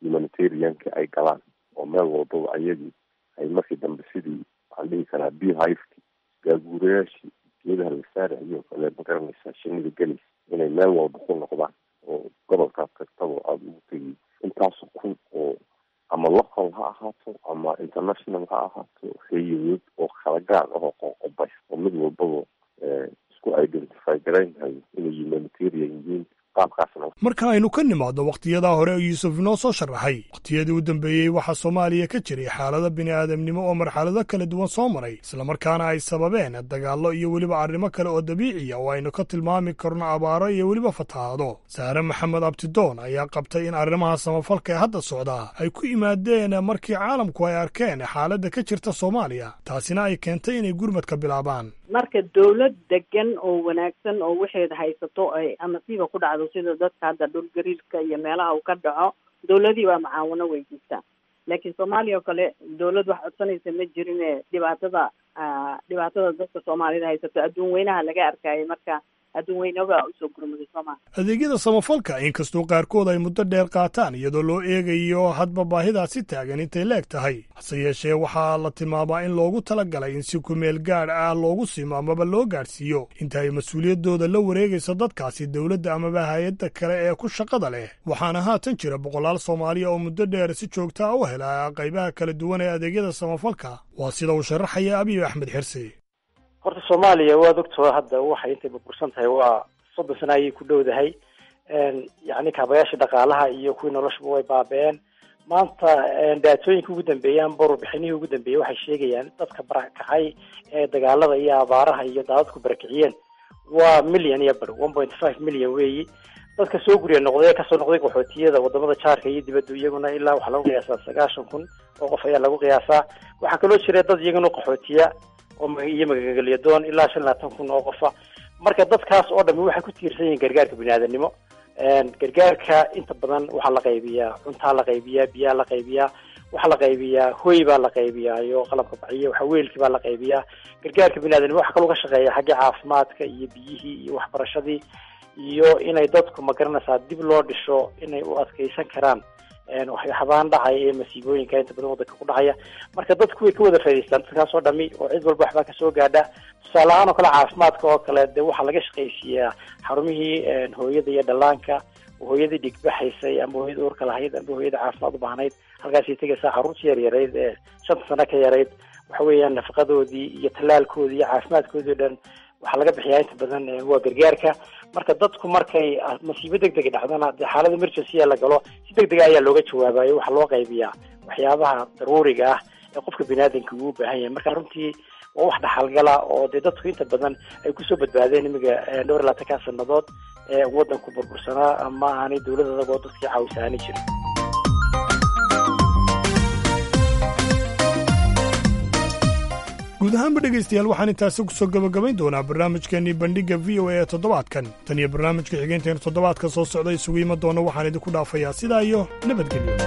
humanitarianka ay galaan oo meel walbaba ayagii ay markii dambe sidii waxaan dhihi karaa beehiveki gaaguurayaashii geedaha la saarayo kale magaranaysaa shinida gelaysa inay meel walba ku noqdaan oo gobolkaas kastaba aada ugu tegi intaasoo kun oo ama local ha ahaato ama international ha ahaato hayawad oo kala gaar ah oo qoqobay oo mid walbaba isku identify garaynhayo inay humanitarian yihiin. marka aynu ka nimaadno wakhtiyadaa hore oo yuusuf inoo soo sharaxay wakhtiyadii u dambeeyey waxaa soomaaliya ka jiray xaalado bini'aadamnimo oo marxalado kala duwan soo maray islamarkaana ay sababeen dagaallo iyo weliba arrimo kale oo dabiiciya oo aynu ka tilmaami karno abaaro iyo weliba fatahaado. saare maxamed abtidoon ayaa qabtay in arrimaha samafalka ee hadda socdaa ay ku yimaadeen markii caalamku ay arkeen xaaladda ka jirta soomaaliya, taasina ay keentay inay gurmadka bilaabaan. marka dawlad degan oo wanaagsan oo waxeeda haysato ay amasiiba ku dhacdo sida dadka hadda dhul gariirka iyo meelaha uu ka dhaco, dawladii waa macaawino weydiistaa. laakiin soomaaliya oo kale dawlad wax codsanaysa ma jirine dhibaatada dadka soomaalida haysato adduun weynaha laga arkayay, marka adduun weynaba usoo gurmaday Soomaaliya. adeegyada samafalka inkastoo qaarkood ay muddo dheer qaataan iyadoo loo eegayo hadba baahidaasi taagan intay leeg tahay, hase yeeshee waxaa la tilmaabaa in loogu talagalay in si ku meel gaadh ah loogu simo amaba loo gaadhsiiyo inta ay mas-uuliyaddooda la wareegayso dadkaasi dawladda amaba hay-adda kale ee ku shaqada leh. waxaana haatan jira boqolaal Soomaaliya oo muddo dheer si joogta ah u hela qaybaha kala duwan ee adeegyada samafalka. waa sida uu sharaxaya Abiy Axmed Xirsi. horta Soomaaliya waad ogtoo hadda waxay intay burbursan tahay waa 30 sano ayay ku dhowdahay. yacni kaabayaasha dhaqaalaha iyo kuwii noloshuba way baabeen. maanta daatooyinka ugu dambeeyaan barbixinihii ugu dambeeyay waxay sheegayaan dadka barakacay ee dagaalada iyo abaaraha iyo daadadku barakiciyeen waa milyan iyo bar 1.5 milyan weeyi. dadka soo guriya noqday kasoo noqday qaxootiyada wadamada jaarka iyo dibadda iyaguna ilaa waxaa lagu qiyaasaa 90,000 oo qof ayaa lagu qiyaasaa. waxaa kaloo jira dad iyaguna qaxootiya iyo magageliyadoon ilaa 50,000 oo qofa. marka dadkaas oo dhammi waxay ku tiirsan yihiin gargaarka bini'aadanimo. gargaarka inta badan waxaa la qaybiyaa cuntaa la qaybiyaa, biyaa la qaybiyaa, waxaa la qaybiyaa hoy baa la qaybiyaa iyo qalabka baciya, waxa weelkii baa la qaybiyaa. gargaarka bini'aadanimo waxaa kaloo ka shaqeeya xagga caafimaadka iyo biyihii iyo waxbarashadii iyo inay dadku magaranaysaa dib loo dhisho inay u adkeysan karaan waxyaabaan dhacaya ee masiibooyinka inta badan wadanka ku dhacaya. marka dadku way ka wada faa'iideystaan dadkaas oo dhami oo cid walba waxbaa kasoo gaadha. tusaale ahaan oo kale caafimaadka oo kale dee waxaa laga shaqaysiiyaa xarumihii hooyada iyo dhallaanka, hooyadii dhigbaxaysay ama hooyada uurka lahayd ama hooyada caafimaad u baahnayd, halkaasay tegaysaa carruurtii yaryarayd ee 5 sano ka yarayd, waxa weeyaan nafaqadoodii iyo tallaalkoodii iyo caafimaadkoodii o dhan waxaa laga bixiyaa inta badan waa gargaarka. marka dadku markay masiibo degdeg dhacdana dee xaalad emergency la galo si degdeg ayaa looga jawaabayo. waxaa loo qaybiyaa waxyaabaha daruuriga ah ee qofka bini'aadanka uu u baahan yahay. marka runtii waa wax dhaxalgala oo dee dadku inta badan ay kusoo badbaadeen imiga dhowr 20 sannadood ee waddanku burbursanaa ama aanay dawladooda oo dadkii caawisaani jirin. guud ahaanba dhegaystayaal waxaan intaasi ku soo gabagabayn doonaa barnaamijkeennii bandhigga VOA ee toddobaadkan. tan iyo barnaamijka xigeenteena toddobaadka soo socda isugu iman doona waxaan idinku dhaafayaa sidaa iyo nabadgelyo.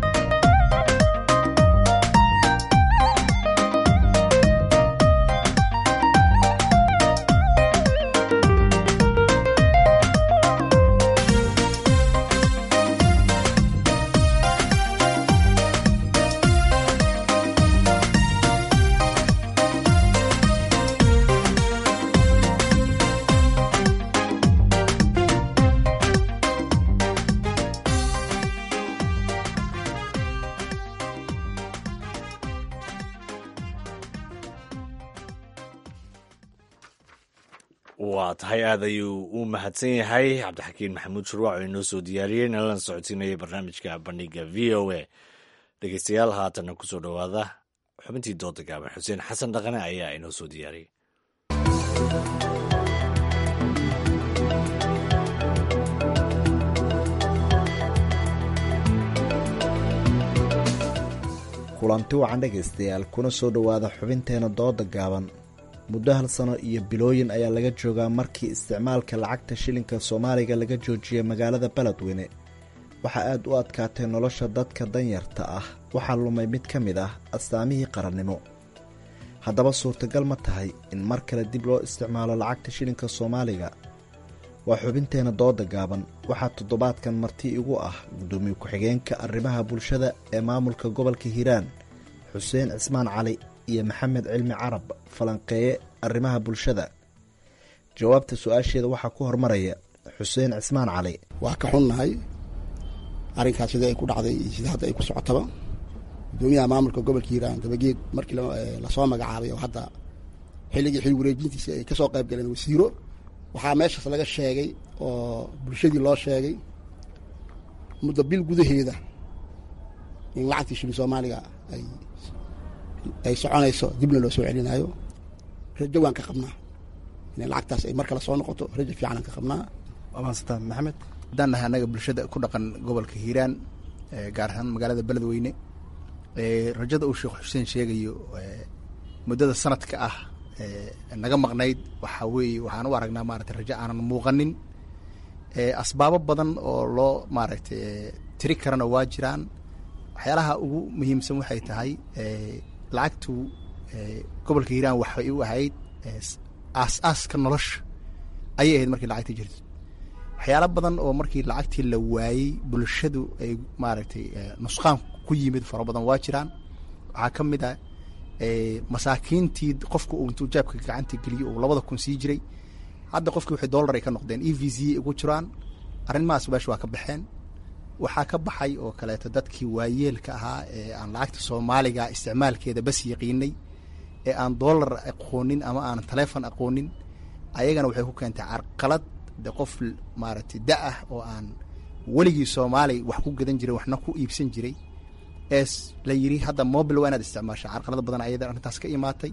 waa tahay aad ayuu u mahadsan yahay cabdixakiin maxamuud shurwac oo inoo soo diyaariyey nalana socodsiinaya barnaamijka bandhigga v o a. dhegeystayaal haatanna ku soo dhowaada xubintii dooda gaaban. xuseen xasan dhaqane ayaa inoo soo diyaariyey. kulanti wacan dhegaystayaal kuna soo dhowaada xubinteena dooda gaaban. muddo 1 sano iyo bilooyin ayaa laga joogaa markii isticmaalka lacagta shilinka soomaaliga laga joojiyey magaalada beledweyne. waxaa aad u adkaatay nolosha dadka danyarta ah, waxaa lumay mid ka mid ah astaamihii qarannimo. haddaba suurtagal ma tahay in mar kale dib loo isticmaalo lacagta shilinka soomaaliga? waa xubinteena dooda gaaban. waxaa toddobaadkan marti igu ah gudoomiye ku-xigeenka arrimaha bulshada ee maamulka gobolka hiiraan xuseen cismaan cali iyo maxamed cilmi carab falanqeeye arrimaha bulshada. jawaabta su-aasheeda waxaa ku hormaraya xuseen cismaan cali. waa ka xunnahay arrinkaas sida ay ku dhacday iyo sida hadda ay ku socotaba. gudoomiyaha maamulka gobolka hiiraan dabageed markii lasoo magacaabay oo hadda xilligii xil wareejintiisa ay ka soo qayb galeen wasiiro, waxaa meeshaas laga sheegay oo bulshadii loo sheegay muddo bil gudaheeda in lacagtii shilin soomaaliga ay soconayso, dibna loo soo celinayo. rajo waan ka qabnaa in lacagtaas ay mar kale soo noqoto, rajo fiicanaan ka qabnaa. waa mahadsantaa maxamed. haddaan nahay annaga bulshada ku dhaqan gobolka hiiraan, gaar ahaan magaalada beledweyne, rajada uu sheekh xuseen sheegayo muddada sanadka ah naga maqnayd waxaa weeye waxaan u aragnaa maaragtay rajo aanan muuqanin. asbaabo badan oo loo maaragtay tiri karana waa jiraan. waxyaalaha ugu muhiimsan waxay tahay lacagtu gobolka hiiraan waxay u ahayd aas-aaska nolosha ayay ahayd markii lacagta jirto. waxyaala badan oo markii lacagtii la waayey bulshadu ay maaragtay nusqaan ku yimid fara badan waa jiraan. waxaa ka mid ah masaakiintii qofka uu intuu jaabka gacanta geliyo uu 2,000 sii jiray, hadda qofkii waxay dollar ay ka noqdeen, EVZ ugu jiraan. arrimahaas meesha waa ka baxeen. waxaa ka baxay oo kaleeto dadkii waayeelka ahaa ee aan lacagta soomaaliga isticmaalkeeda bas yaqiinay, ee aan dollar aqoonin ama aan taleefon aqoonin, ayagana waxay ku keentay carqalad. de qof maaragtay da-ah oo aan weligii soomaali wax ku gadan jiray waxna ku iibsan jiray ees la yidhi hadda mobil waa inaad isticmaasha. carqalada badan ayada arrintaas ka imaatay.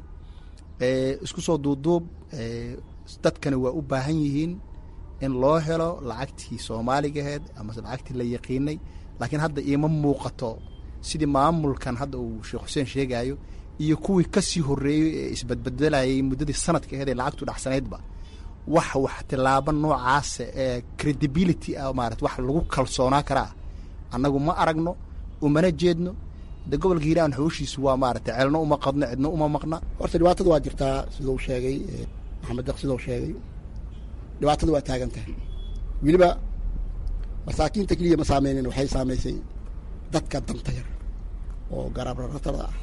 isku soo duuduub dadkani waa u baahan yihiin in loo helo lacagtii soomaaligaheed ama lacagtii la yaqiinay, laakiin hadda iima muuqato sidii maamulkan hadda uu sheekh xuseen sheegayo iyo kuwii kasii horeeyey ee isbadbedelayay muddadii sanadka aheed ee lacagtu dhacsanaydba wax tilaabo noocaasa ee credibility ah maarata wax lagu kalsoonaa karaa annagu ma aragno, umana jeedno. de gobolka hiiraan hawshiisu waa maaragtay ceelno uma qadno, cidno uma maqna. horta dhibaatada waa jirtaa siduu sheegay maxamed deq, siduu sheegay dhibaatada waa taagan tahay. weliba masaakiinta keliya ma saameynin, waxay saamaysay dadka danta yar oo garabraratada ah,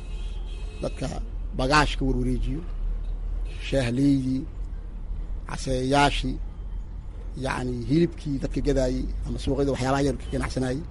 dadka bagaashka warwareejiyo, shaahleydii, caseeyaashii, yacni hilibkii dadka gadaayey ama suuqyada waxyaabaha yar ka ganacsanayey.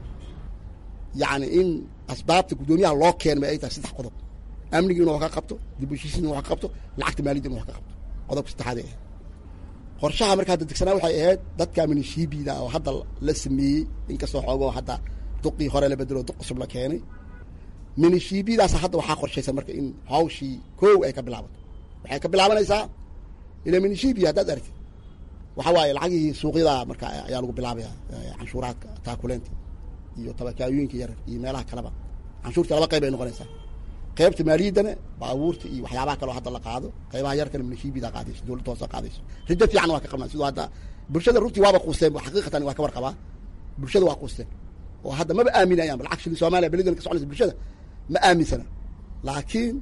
yacni in asbaabta guddoomiyaha loo keenmay ay tahay 3 qodob: amnigii inuu wax ka qabto, dib u heshiisiin inuu wax ka qabto, lacagta maaliyadda inuu wax ka qabto. qodobka saddexaad ee qorshaha markaa degsanaa waxay ahayd dadka minishiibida oo hadda la sameeyey, inkastoo xoogoo hadda duqii hore la bedelo duq cusub la keenay. minishiibidaas hadda waxaa qorshaysan marka in hawshii koow ay ka bilaabato. waxay ka bilaabanaysaa ila minishiibiya haddaad aragtid waxa waaye lacagihii suuqyada marka ayaa lagu bilaabayaa, canshuuraadka, taakuleenta iyo tabakaayooyinka yar iyo meelaha kaleba. canshuurta 2 qayb ay noqonaysaa. qaybta maaliyaddana baabuurta iyo waxyaabaha kaloo hadda la qaado, qaybaha yarkana minishiibida qaadayso, dowladda hoose qaadayso. rajo fiican waa ka qabnaa. sidoo hadda bulshada runtii waaba quusteen, xaqiiqatan waa ka warqabaa. bulshada waa quusteen oo hadda maba aaminayaan lacag shilin Soomaaliya belidan ka soconaysa. bulshada ma aaminsana, laakiin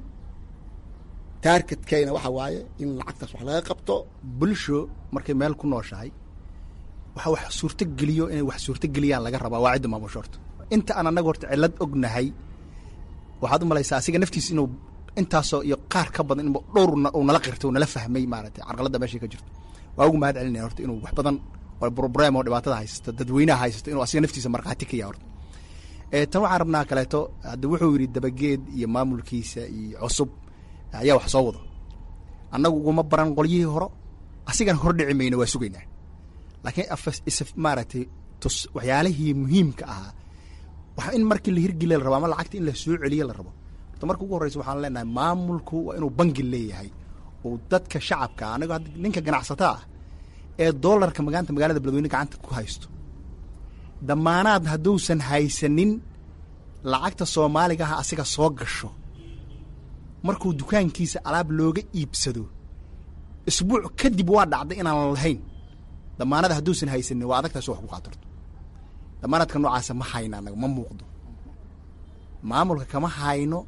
taargetkayna waxa waaye in lacagtaas wax laga qabto. bulsho markay meel ku nooshahay waxa wax suurtogeliyo inay wax suurtogeliyaan laga rabaa waa cidda maamusho. horta inta aan annaga horta cillad ognahay, waxaad u malaysaa asiga naftiis inuu intaasoo iyo qaar ka badan in dhowr uu nala qirto, nala fahmay maaragtay carqaladda meeshay ka jirto. waa ugu mahad celinaya horta inuu wax badan oo problem oo dhibaatada haysta, dadweynaha haysta, inuu asiga naftiisa markhaati ka yahay horta. tan waxaan rabnaa kaleeto hadda wuxuu yidhi dabageed iyo maamulkiisa iyo cusub ayaa wax soo wado. annagu uguma baran qolyihii hore, asigan hordhici mayno, waa sugaynaa. laakiin maaragtay waxyaalihii muhiimka ahaa waxa in markii la hirgeliya la rabo ama lacagta in la soo celiya la rabo. horta marka ugu horreysa waxaan leenahay maamulku waa inuu bangi leeyahay oo dadka shacabka, anigo hadda ninka ganacsataa ah ee dollarka magaalada beledweyne gacanta ku haysto, damaanaad hadduusan haysanin lacagta soomaaligaha asiga soo gasho, markuu dukaankiisa alaab looga iibsado isbuuc kadib waa dhacday inaan lahayn damaanada. hadduusan haysanin waa adagtaas wax ku qaatarto. damaanaadka noocaasa ma hayno annaga, ma muuqdo. maamulka kama hayno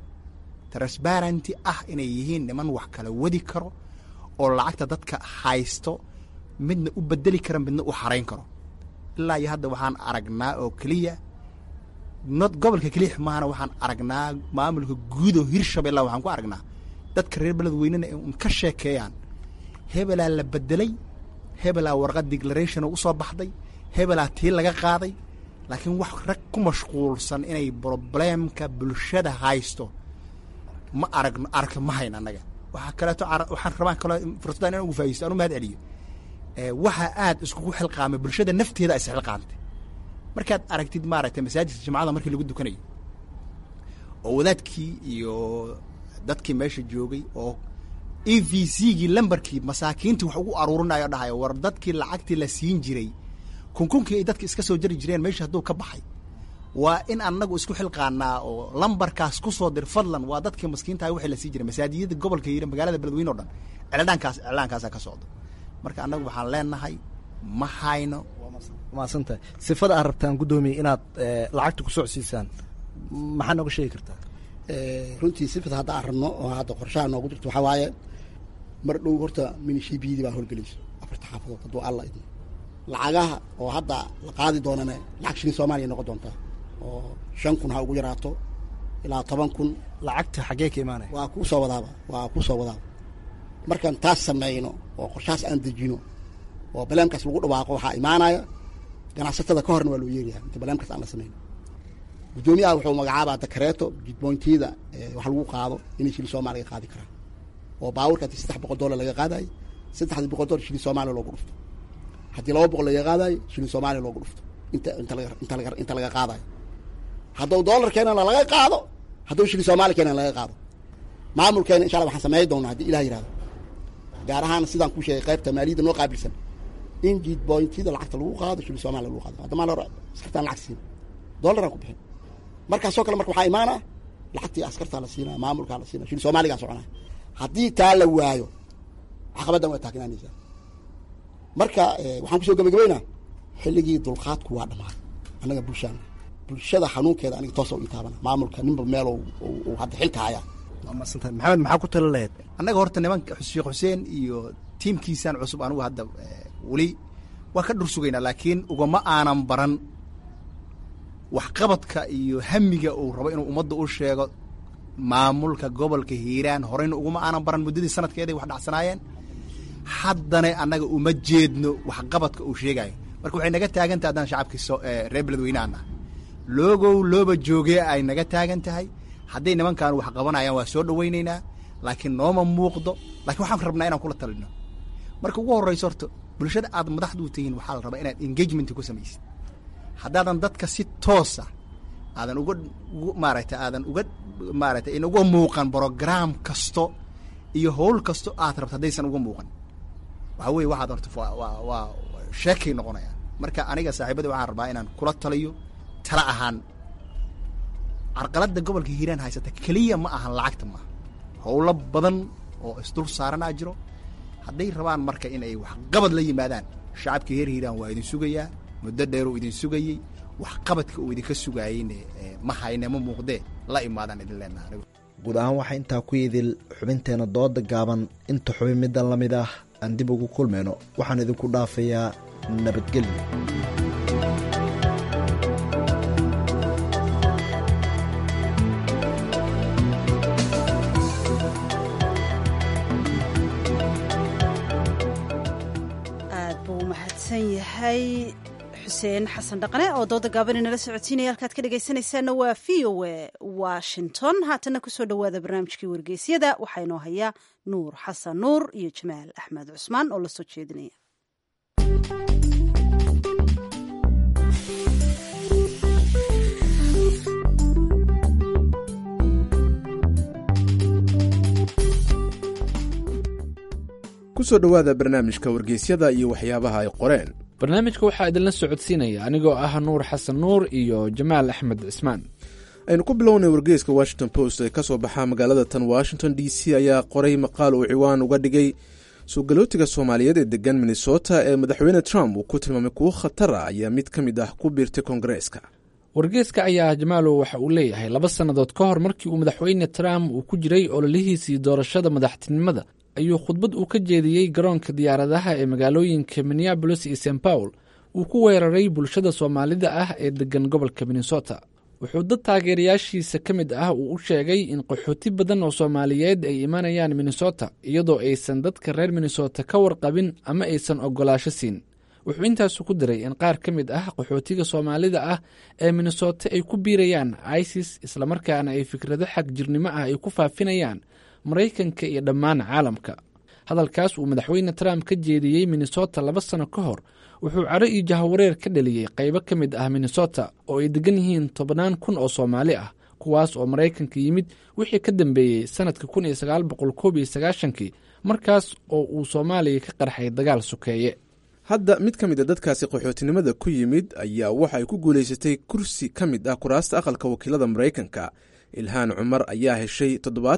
transparenty ah inay yihiin niman wax kala wadi karo oo lacagta dadka haysto midna u bedeli kara midna u xarayn karo ilaa iyo hadda waxaan aragnaa oo keliya gobolka keliya maahana waxaan aragnaa maamulka guud oo hirshabeella waxaan ku aragnaa dadka reer beledweynena un ka sheekeeyaan hebelaa la bedelay hebelaa warqad declaration oo usoo baxday hebelaa tii laga qaaday laakiin wax rag ku mashquulsan inay probleemka bulshada haysto ma aragto ma hayn annaga waxaa kaleeto waxaan rabaan kaloo fursadaan inaan ugu faa'iisto aan u mahad celiyo waxaa aad iskugu xilqaamay bulshada nafteeda is xilqaamtay markaad aragtid maaragtay masaajidka jimcada markii lagu dukanayo oo wadaadkii iyo dadkii meesha joogay oo e v c gii lambarkii masaakiintii wax ugu aruurinayo dhahayo war dadkii lacagtii la siin jiray kunkunkii ay dadka iska soo jari jireen meesha hadduu ka baxay waa in annagu isku xilqaanaa oo lambarkaas ku soo dir fadlan waa dadkii maskiintaha wixii la sii jiray masaajidada gobolka hiira magaalada beledweyne o dhan iclaankaasaa ka socda marka annagu waxaan leenahay ma hayno maadsantahay sifada aad rabtaan guddoomiye inaad lacagta ku socsiisaan maxaa nooga sheegi kartaa runtii sifada hadda aan rabno oo hadda qorshaha noogu jirto waxaa waaye mar dhow horta minishiibiyadii baa howlgelayso 4 xaafadood hadduu alla idmo lacagaha oo hadda la qaadi doonana lacag shilin soomaaliya noqon doontaa oo 5,000 ha ugu yaraato ilaa 10,000 lacagta xaggee ka imaanaya waa ku soo wadaaba markaan taas samayno oo qorshahaas aan dejino oo balaamkaas lagu dhawaaqo waxaa imaanaya ganacsatada ka horna waa loo yeerayaa inta balaamkaas aan la samayno guddoomiyaha wuxuu magacaabaa dakareeto jidbointiyada wax lagu qaado inay shilin soomaaliya qaadi karaan oo baabuurkaati $300 laga qaadayo $300 shilin soomaaliya loogu dhufto haddii 200 laga qaadayo shilin soomaaliya loogu dhufto inta laga qaadayo hadduu dollar keenana laga qaado hadduu shilin soomaaliya keenana laga qaado maamulkeena insha Allah waxaan sameey doonaa haddii ilaah yiraahdo gaar ahaan sidaan ku sheegay qaybta maaliyadda noo qaabilsan in jidbointiyada lacagta lagu qaado shilin soomaaliya lagu qaado hadda maal hore askartaan lacag siin dollar aan ku bixin markaasoo kale marka waxaa imaanaa lacagtii askartaa la siinaa maamulkaa la siinaa shilin soomaaligaa soconaa haddii taa la waayo caqabaddan waa taagnaanaysaa marka waxaan kusoo gabagabaynaa xilligii dulqaadku waa dhammaaday annaga bulshada xanuunkeeda aniga toosa u itaabana maamulka ninba meel uu hadda xilka hayaa maxamed maxaa ku tala lahayd annaga horta nimanka sheekh xuseen iyo tiimkiisaan cusub anigu hadda weli waa ka dhursugaynaa laakiin ugama aanan baran waxqabadka iyo hamiga uu rabo inuu ummadda u sheego maamulka gobolka hiiraan horeyna uguma aanan baran muddadii sanadkeeday wax dhacsanaayeen haddana annaga uma jeedno waxqabadka uu sheegayo marka waxay naga taagan tahay haddaan shacabkii reer beledweyneana looba joogee ay naga taagan tahay hadday nimankaan wax qabanayaan waa soo dhawaynaynaa laakiin nooma muuqdo laakiin waxaan rabnaa inaan kula talino marka ugu horreyso horta bulshada aad madaxdu tihiin waxaa la rabaa inaad engagement ku samaysid haddaadan dadka si toosa aadan in uga muuqan brogram kasto iyo howl kasto aad rabto haddaysan uga muuqan waxaa weye waxaad horta waa sheekay noqonayaan marka aniga saaxiibada waxaan rabaa inaan kula taliyo tala ahaan carqaladda gobolka hiiraan haysata keliya ma ahan lacagta maaha howlo badan oo isdul saaranaa jiro hadday rabaan marka inay waxqabad la yimaadaan shacabka reer hiiraan waa idin sugayaa muddo dheeruu idin sugayey waxqabadka uu idinka sugaayeyne ma hayne ma muuqdee la imaadaan idin leenaha guud ahaan waxaa intaa ku idil xubinteena dooda gaaban inta xubin middan la mid ah aan dib ugu kulmayno waxaan idinku dhaafayaa nabadgelyo yahay xuseen xasan dhaqane oo dooda gaaban inala socodsiinaya halkaad ka dhegaysanaysaana waa v o a washington haatana kusoo dhowaada barnaamijkii wargeysyada waxaa inoo hayaa nuur xasan nuur iyo jamaal axmed cusmaan oo la soo jeedinaya kusoo dhowaada barnaamijka wargeysyada iyo waxyaabaha ay qoreen barnaamijka waxaa idinla socodsiinaya anigoo ah nuur xasan nuur iyo jamaal axmed cismaan aynu ku bilownay wargeyska washington post ee ka soo baxaa magaalada tan washington d c ayaa qoray maqaal uu ciwaan uga dhigay suugalootiga soomaaliyeed ee degan minnesota ee madaxweyne trump uu ku tilmaamay kuwo khatar ah ayaa mid ka mid ah ku biirtay koongareeska wargeyska ayaa jamaalow waxa uu leeyahay 2 sannadood ka hor markii uu madaxweyne trump uu ku jiray ololihiisii doorashada madaxtinimada ayuu khudbad uu ka jeediyey garoonka diyaaradaha ee magaalooyinka minneabolis iyo st paul uu ku weeraray bulshada soomaalida ah ee deggan gobolka minnesota. wuxuu dad taageerayaashiisa ka mid ah uu u sheegay in qaxooti badan oo soomaaliyeed ay imanayaan minnesota iyadoo aysan dadka reer minnesota ka warqabin ama aysan ogolaasho siin. wuxuu intaasu ku diray in qaar ka mid ah qaxootiga soomaalida ah ee minnesota ay ku biirayaan isis islamarkaana ay fikrado xag jirnimo ah ay ku faafinayaan maraykanka iyo dhammaan caalamka. hadalkaas uu madaxweyne trump ka jeediyey minnesota 2 sano ka hor wuxuu cadho iyo jahawareer ka dhaliyey qaybo ka mid ah minnesota oo ay degan yihiin 10,000 oo soomaali ah kuwaas oo maraykanka yimid wixii ka dambeeyey sanadka 1991 markaas oo uu soomaaliya ka qarxay dagaal sokeeye. hadda mid ka mid a dadkaasi qaxootinimada ku yimid ayaa waxa ay ku guulaysatay kursi ka mid ah kuraasta aqalka wakiilada maraykanka. ilhaan cumar ayaa heshay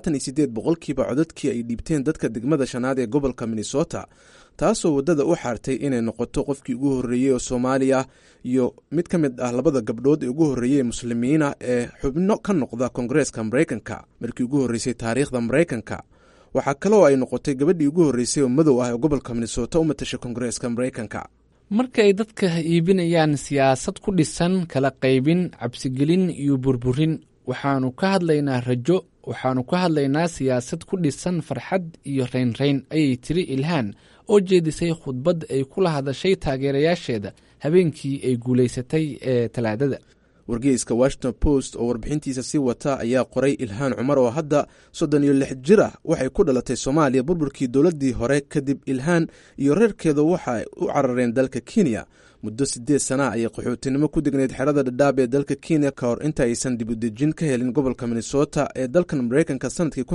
78% codadkii ay dhiibteen dadka degmada shanaad ee gobolka minnesota, taasoo waddada u xaartay inay noqoto qofkii ugu horreeyey oo soomaaliya iyo mid ka mid ah 2 gabdhood ee ugu horreeyey muslimiina ee xubno ka noqda koongareeska maraykanka markii ugu horreysay taariikhda maraykanka. waxaa kaloo ay noqotay gabadhii ugu horreysay oo madow ah ee gobolka minnesota u matasha koongareeska maraykanka. marka ay dadka iibinayaan siyaasad ku dhisan kala qaybin, cabsigelin iyo burburin, waxaanu ka hadlaynaa rajo, waxaanu ka hadlaynaa siyaasad ku dhisan farxad iyo raynrayn, ayay tiri ilhaan oo jeedisay khudbad ay kula hadashay taageerayaasheeda habeenkii ay guulaysatay ee talaadada. wargeyska washington post oo warbixintiisa sii wata ayaa qoray ilhaan cumar oo hadda 36 jir ah waxay ku dhalatay soomaaliya burburkii dowladdii hore. kadib ilhaan iyo reerkeeda waxay u carareen dalka kenya. muddo 8 sana ayay qaxootinimo ku degneyd xerada dhadhaab ee dalka kenya ka hor inta aysan dib u dejin ka helin gobolka minnesota ee dalkan maraykanka sanadkii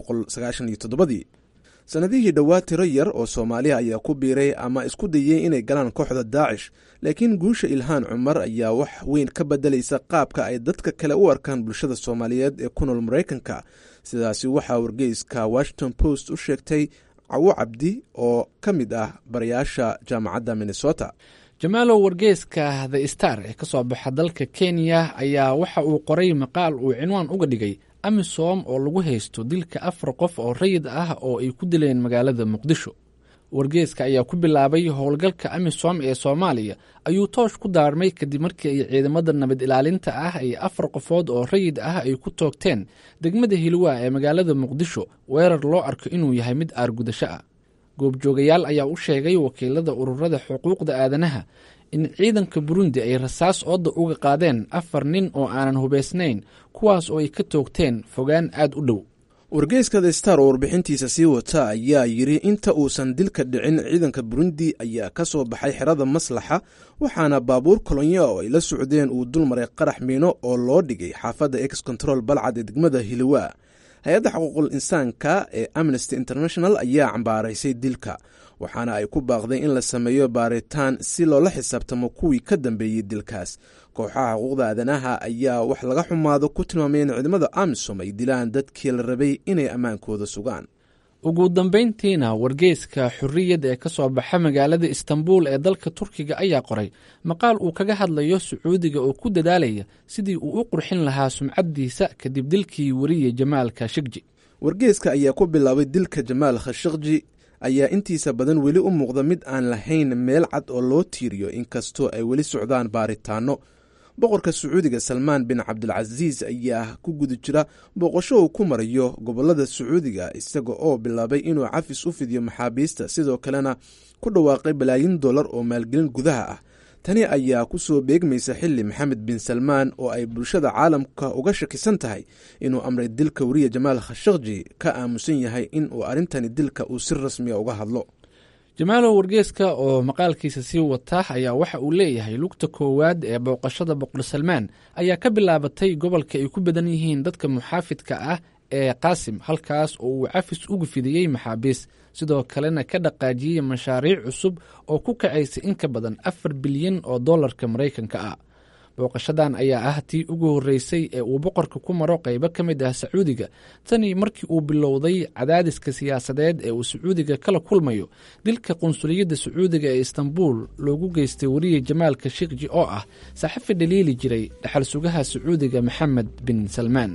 1997. sanadihii dhowaa tiro yar oo soomaaliya ayaa ku biiray ama isku dayey inay galaan kooxda daacish, laakiin guusha ilhaan cumar ayaa wax weyn ka bedelaysa qaabka ay dadka kale u arkaan bulshada soomaaliyeed ee ku nool maraykanka. sidaasi waxaa wargeyska washington post u sheegtay cawo cabdi oo ka mid ah barayaasha jaamacadda minnesota. jamaalow, wargeyska the star ee ka soo baxa dalka kenya ayaa waxa uu qoray maqaal uu cinwaan uga dhigay amisom oo lagu haysto dilka 4 qof oo rayid ah oo ay ku dileen magaalada muqdisho. wargeyska ayaa ku bilaabay howlgalka amisom ee soomaaliya ayuu toosh ku daarmay kadib markii ay ciidamada nabad ilaalinta ah ay 4 qofood oo rayid ah ay ku toogteen degmada hilwaa ee magaalada muqdisho weerar loo arko inuu yahay mid aargudasho ah. goobjoogayaal ayaa u sheegay wakiilada ururada xuquuqda aadanaha in ciidanka burundi ay rasaas ooda uga qaadeen 4 nin oo aanan hubaysnayn kuwaas oo ay ka toogteen fogaan aad u dhow. wargeyska the star oo warbixintiisa sii wata ayaa yidhi inta uusan dilka dhicin ciidanka burundi ayaa ka soo baxay xerada maslaxa waxaana baabuur kolonya oo ay la socdeen uu dul maray qarax miino oo loo dhigay xaafadda ex control balcad ee degmada hilwaa. hay-adda xuquuqul insaanka ee amnesty international ayaa cambaaraysay dilka, waxaana ay ku baaqday in la sameeyo baaritaan si loola xisaabtamo kuwii ka dambeeyey dilkaas. kooxaha xuquuqda aadanaha ayaa wax laga xumaado ku tilmaamay in ciidamada amisom ay dilaan dadkii la rabay inay ammaankooda sugaan. ugu dambayntiina wargeyska xurriyad ee ka soo baxa magaalada istanbul ee dalka turkiga ayaa qoray maqaal uu kaga hadlayo sacuudiga oo ku dadaalaya sidii uu u qurxin lahaa sumcaddiisa kadib dilkii wariye jamaal khashaqji. wargeyska ayaa ku bilaabay dilka jamaal khashaqji ayaa intiisa badan weli u muuqda mid aan lahayn meel cad oo loo tiiriyo inkastoo ay weli socdaan baaritaano. boqorka sacuudiga salmaan bin cabdilcasiis ayaa ku guda jira booqasho uu ku marayo gobolada sacuudiga isaga oo bilaabay inuu cafis u fidiyo maxaabiista, sidoo kalena ku dhawaaqay balaayin dollar oo maalgelin gudaha ah. tani ayaa ku soo beegmaysa xilli maxamed bin salmaan oo ay bulshada caalamka uga shakisan tahay inuu amray dilka wariye jamaal khashaqji ka aamusan yahay in uu arrintani dilka uu si rasmiya uga hadlo. jamaalow, wargeyska oo maqaalkiisa sii wata ayaa waxa uu leeyahay lugta koowaad ee booqashada boqor salmaan ayaa ka bilaabatay gobolka ay ku badan yihiin dadka muxaafidka ah ee qaasim, halkaas oo uu cafis uga fidiyey maxaabiis, sidoo kalena ka dhaqaajiyey mashaariic cusub oo ku kacaysa in ka badan 4 bilyan oo dollarka maraykanka ah. booqashadan ayaa ah tii ugu horreysay ee uu boqorka ku maro qaybo ka mid ah sacuudiga tani markii uu bilowday cadaadiska siyaasadeed ee uu sacuudiga kala kulmayo dilka qunsuliyadda sacuudiga ee istanbul loogu geystay wariye jamaal khashaqji oo ah saxafi dhaliili jiray dhaxal sugaha sacuudiga maxamed bin salmaan.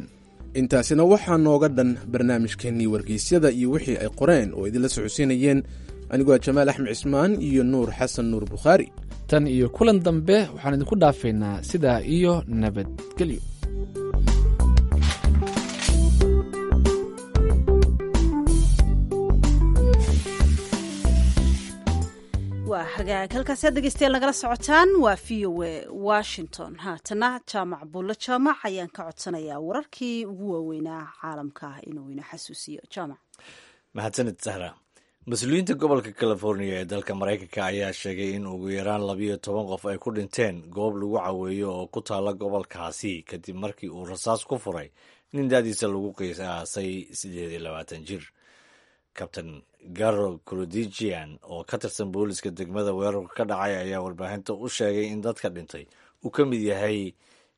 intaasina waxaa nooga dhan barnaamijkeennii wargeysyada iyo wixii ay qoreen oo idinla socodsiinayeen anigoo jamaal axmed cismaan iyo nuur xasan nuur bukhaari. tan iyo kulan dambe waxaan idinku dhaafaynaa sidaa iyo nabadgelyo. waa hagaag halkaasiad dhegeystayaal nagala socotaan waa v o a washington. haatana jaamac buulle jaamac ayaan ka codsanayaa wararkii ugu waaweynaa caalamka ah inuu ina xasuusiyo. jaamac mahadsanid sahra. mas-uuliyiinta gobolka california ee dalka maraykanka ayaa sheegay in ugu yaraan 12 qof ay ku dhinteen goob lagu caweeyo oo ku taala gobolkaasi kadib markii uu rasaas ku furay nin da'diisa lagu qiyaasay 28 jir. kabtain garo crodigian oo ka tirsan booliska degmada weerarka ka dhacay ayaa warbaahinta u sheegay in dadka dhintay uu ka mid yahay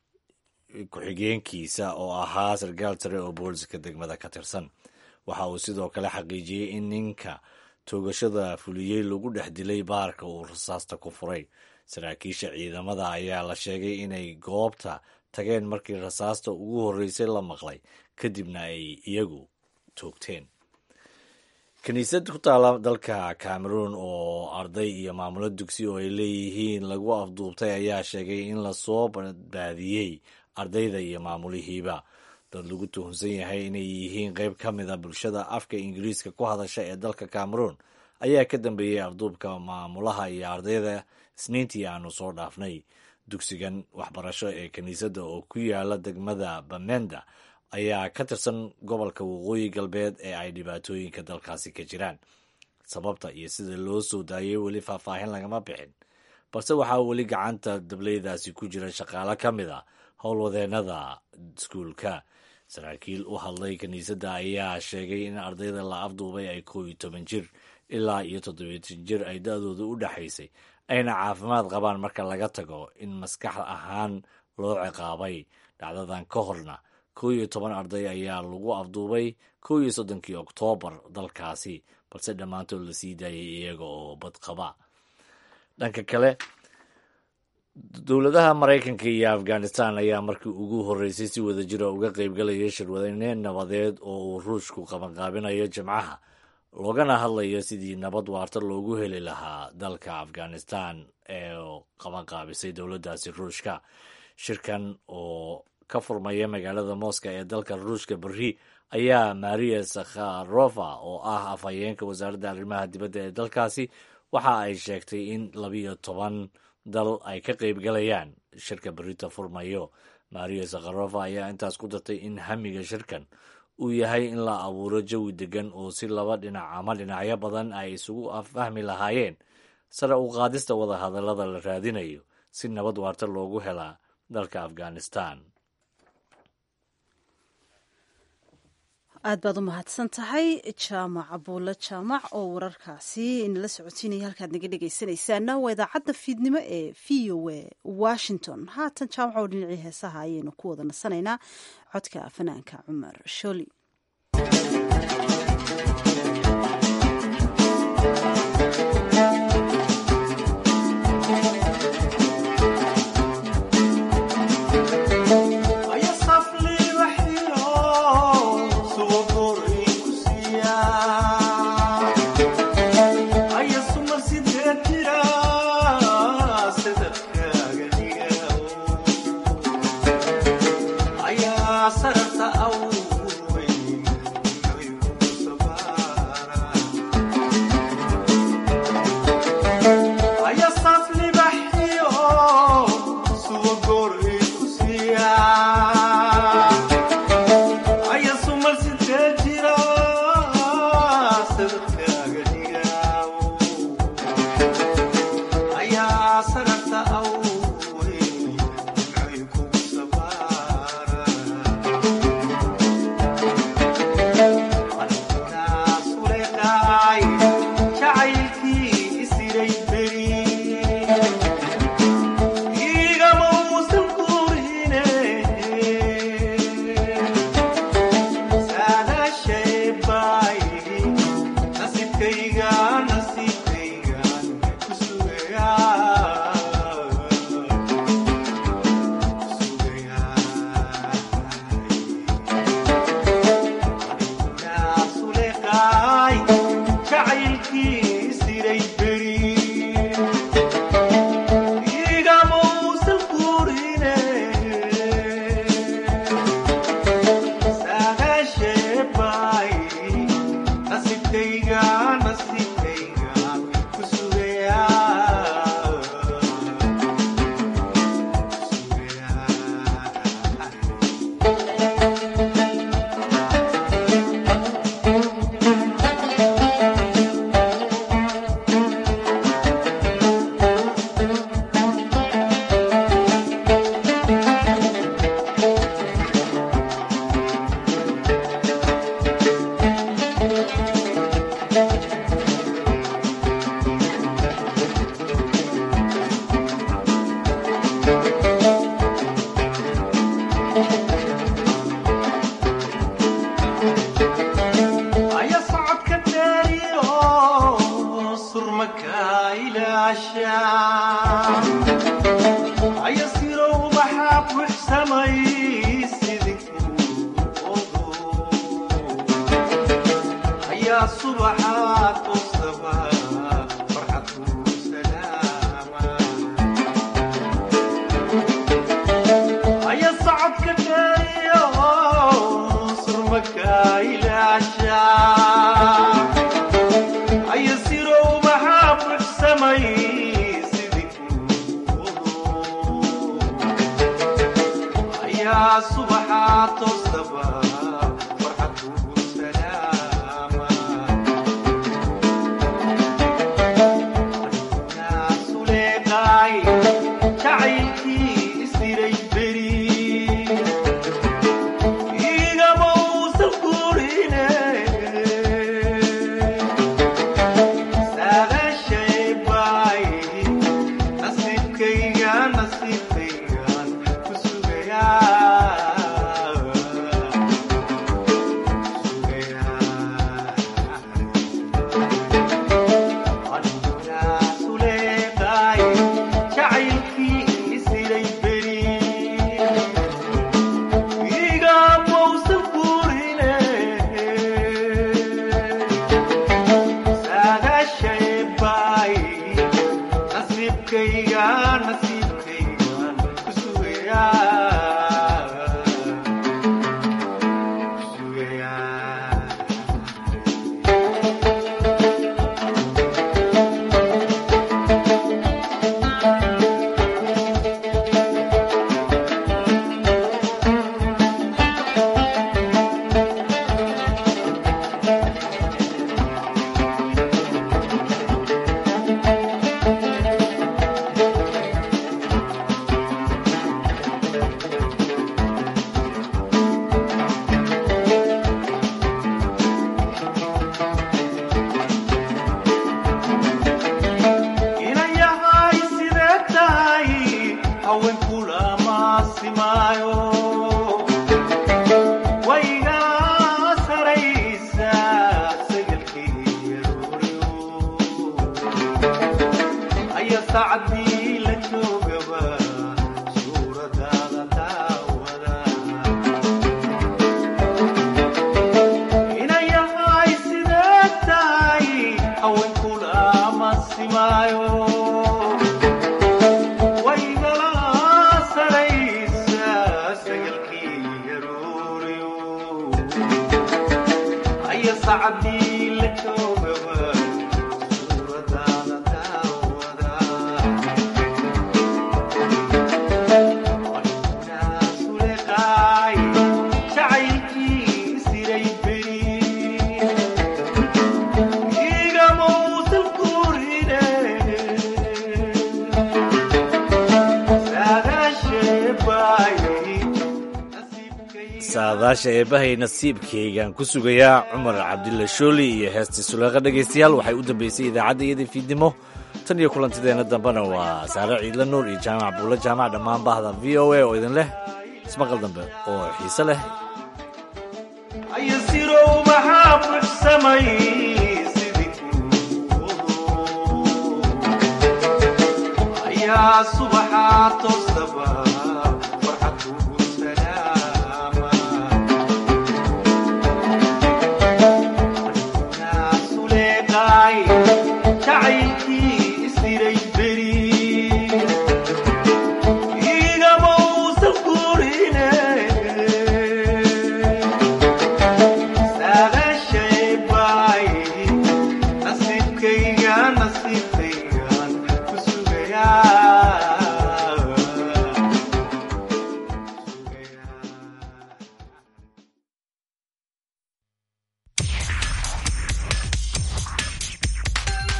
ku-xigeenkiisa oo ahaa sarkaal sare oo booliska degmada ka tirsan. waxa uu sidoo kale xaqiijiyey in ninka toogashada fuliyey lagu dhex dilay baarka uu rasaasta ku furay. saraakiisha ciidamada ayaa la sheegay inay goobta tageen markii rasaasta ugu horreysay la maqlay kadibna ay iyagu toogteen. kiniisad ku taala dalka cameroon oo arday iyo maamulo dugsi oo ay leeyihiin lagu afduubtay ayaa sheegay in lasoo badbaadiyey ardayda iyo maamulihiiba. dad lagu tuhunsan yahay inay yihiin qayb ka mida bulshada afka ingiriiska ku hadasha ee dalka cameroon ayaa ka dambeeyey afduubka maamulaha iyo ardayda isniintii aanu soo dhaafnay. dugsigan waxbarasho ee kiniisadda oo ku yaala degmada bamenda ayaa ka tirsan gobolka waqooyi galbeed ee ay dhibaatooyinka dalkaasi ka jiraan. sababta iyo sida loo soo daayay weli faahfaahin lagama bixin, balse waxaa weli gacanta dableydaasi ku jira shaqaale ka mid a howlwadeennada iskuulka. saraakiil u hadlay kiniisadda ayaa sheegay in ardayda la afduubay ay 11 jir ilaa iyo 17 jir ay da-dooda u dhexaysay ayna caafimaad qabaan marka laga tago in maskax ahaan loo ciqaabay. dhacdadan ka horna 11 arday ayaa lagu afduubay 31 Oktoobar dalkaasi, balse dhammaantood la sii daayay iyaga oo badqaba. dhanka kale, dowladaha maraykanka iyo afghanistan ayaa markii ugu horreysay si wadajira uga qaybgalaya shirwadeyne nabadeed oo uu ruushku qabanqaabinayo jimcaha, loogana hadlayo sidii nabad waarta loogu heli lahaa dalka afghanistan ee qabanqaabisay dowladdaasi ruushka. shirkan oo ka furmaya magaalada moscow ee dalka ruushka berri ayaa maria sakharova oo ah afhayeenka wasaaradda arrimaha dibadda ee dalkaasi waxa ay sheegtay in 12 dal ay ka qaybgalayaan shirka berrita furmayo. maria sakharova ayaa intaas ku dartay in hamiga shirkan uu yahay in la abuuro jawi degan oo si laba dhinac ama dhinacyo badan ay isugu fahmi lahaayeen sare u qaadista wadahadallada la raadinayo si nabad waarta loogu helaa dalka afghanistan. aad baad u mahadsan tahay jaamac buulle jaamac oo wararkaasi inala socotiinaya. halkaad naga dhegaysanaysaana waa idaacadda fiidnimo ee v o a washington. haatan jaamac oo dhinacii heesaha ayaynu ku wada nasanaynaa codka fanaanka cumar shooli. saadaasha eebbahay nasiibkaygaan ku sugayaa cumar cabdilla shooli iyo heestii suleeqa dhegaystayaal waxay u dambaysay idaacadda iyadii fiidnimo tan iyo kulantideenna dambena waa saare ciidla nuur iyo jaamac buulla jaamac dhammaan bahda v o a oo idin leh ismaqal dambe oo xiise leh jacaylkii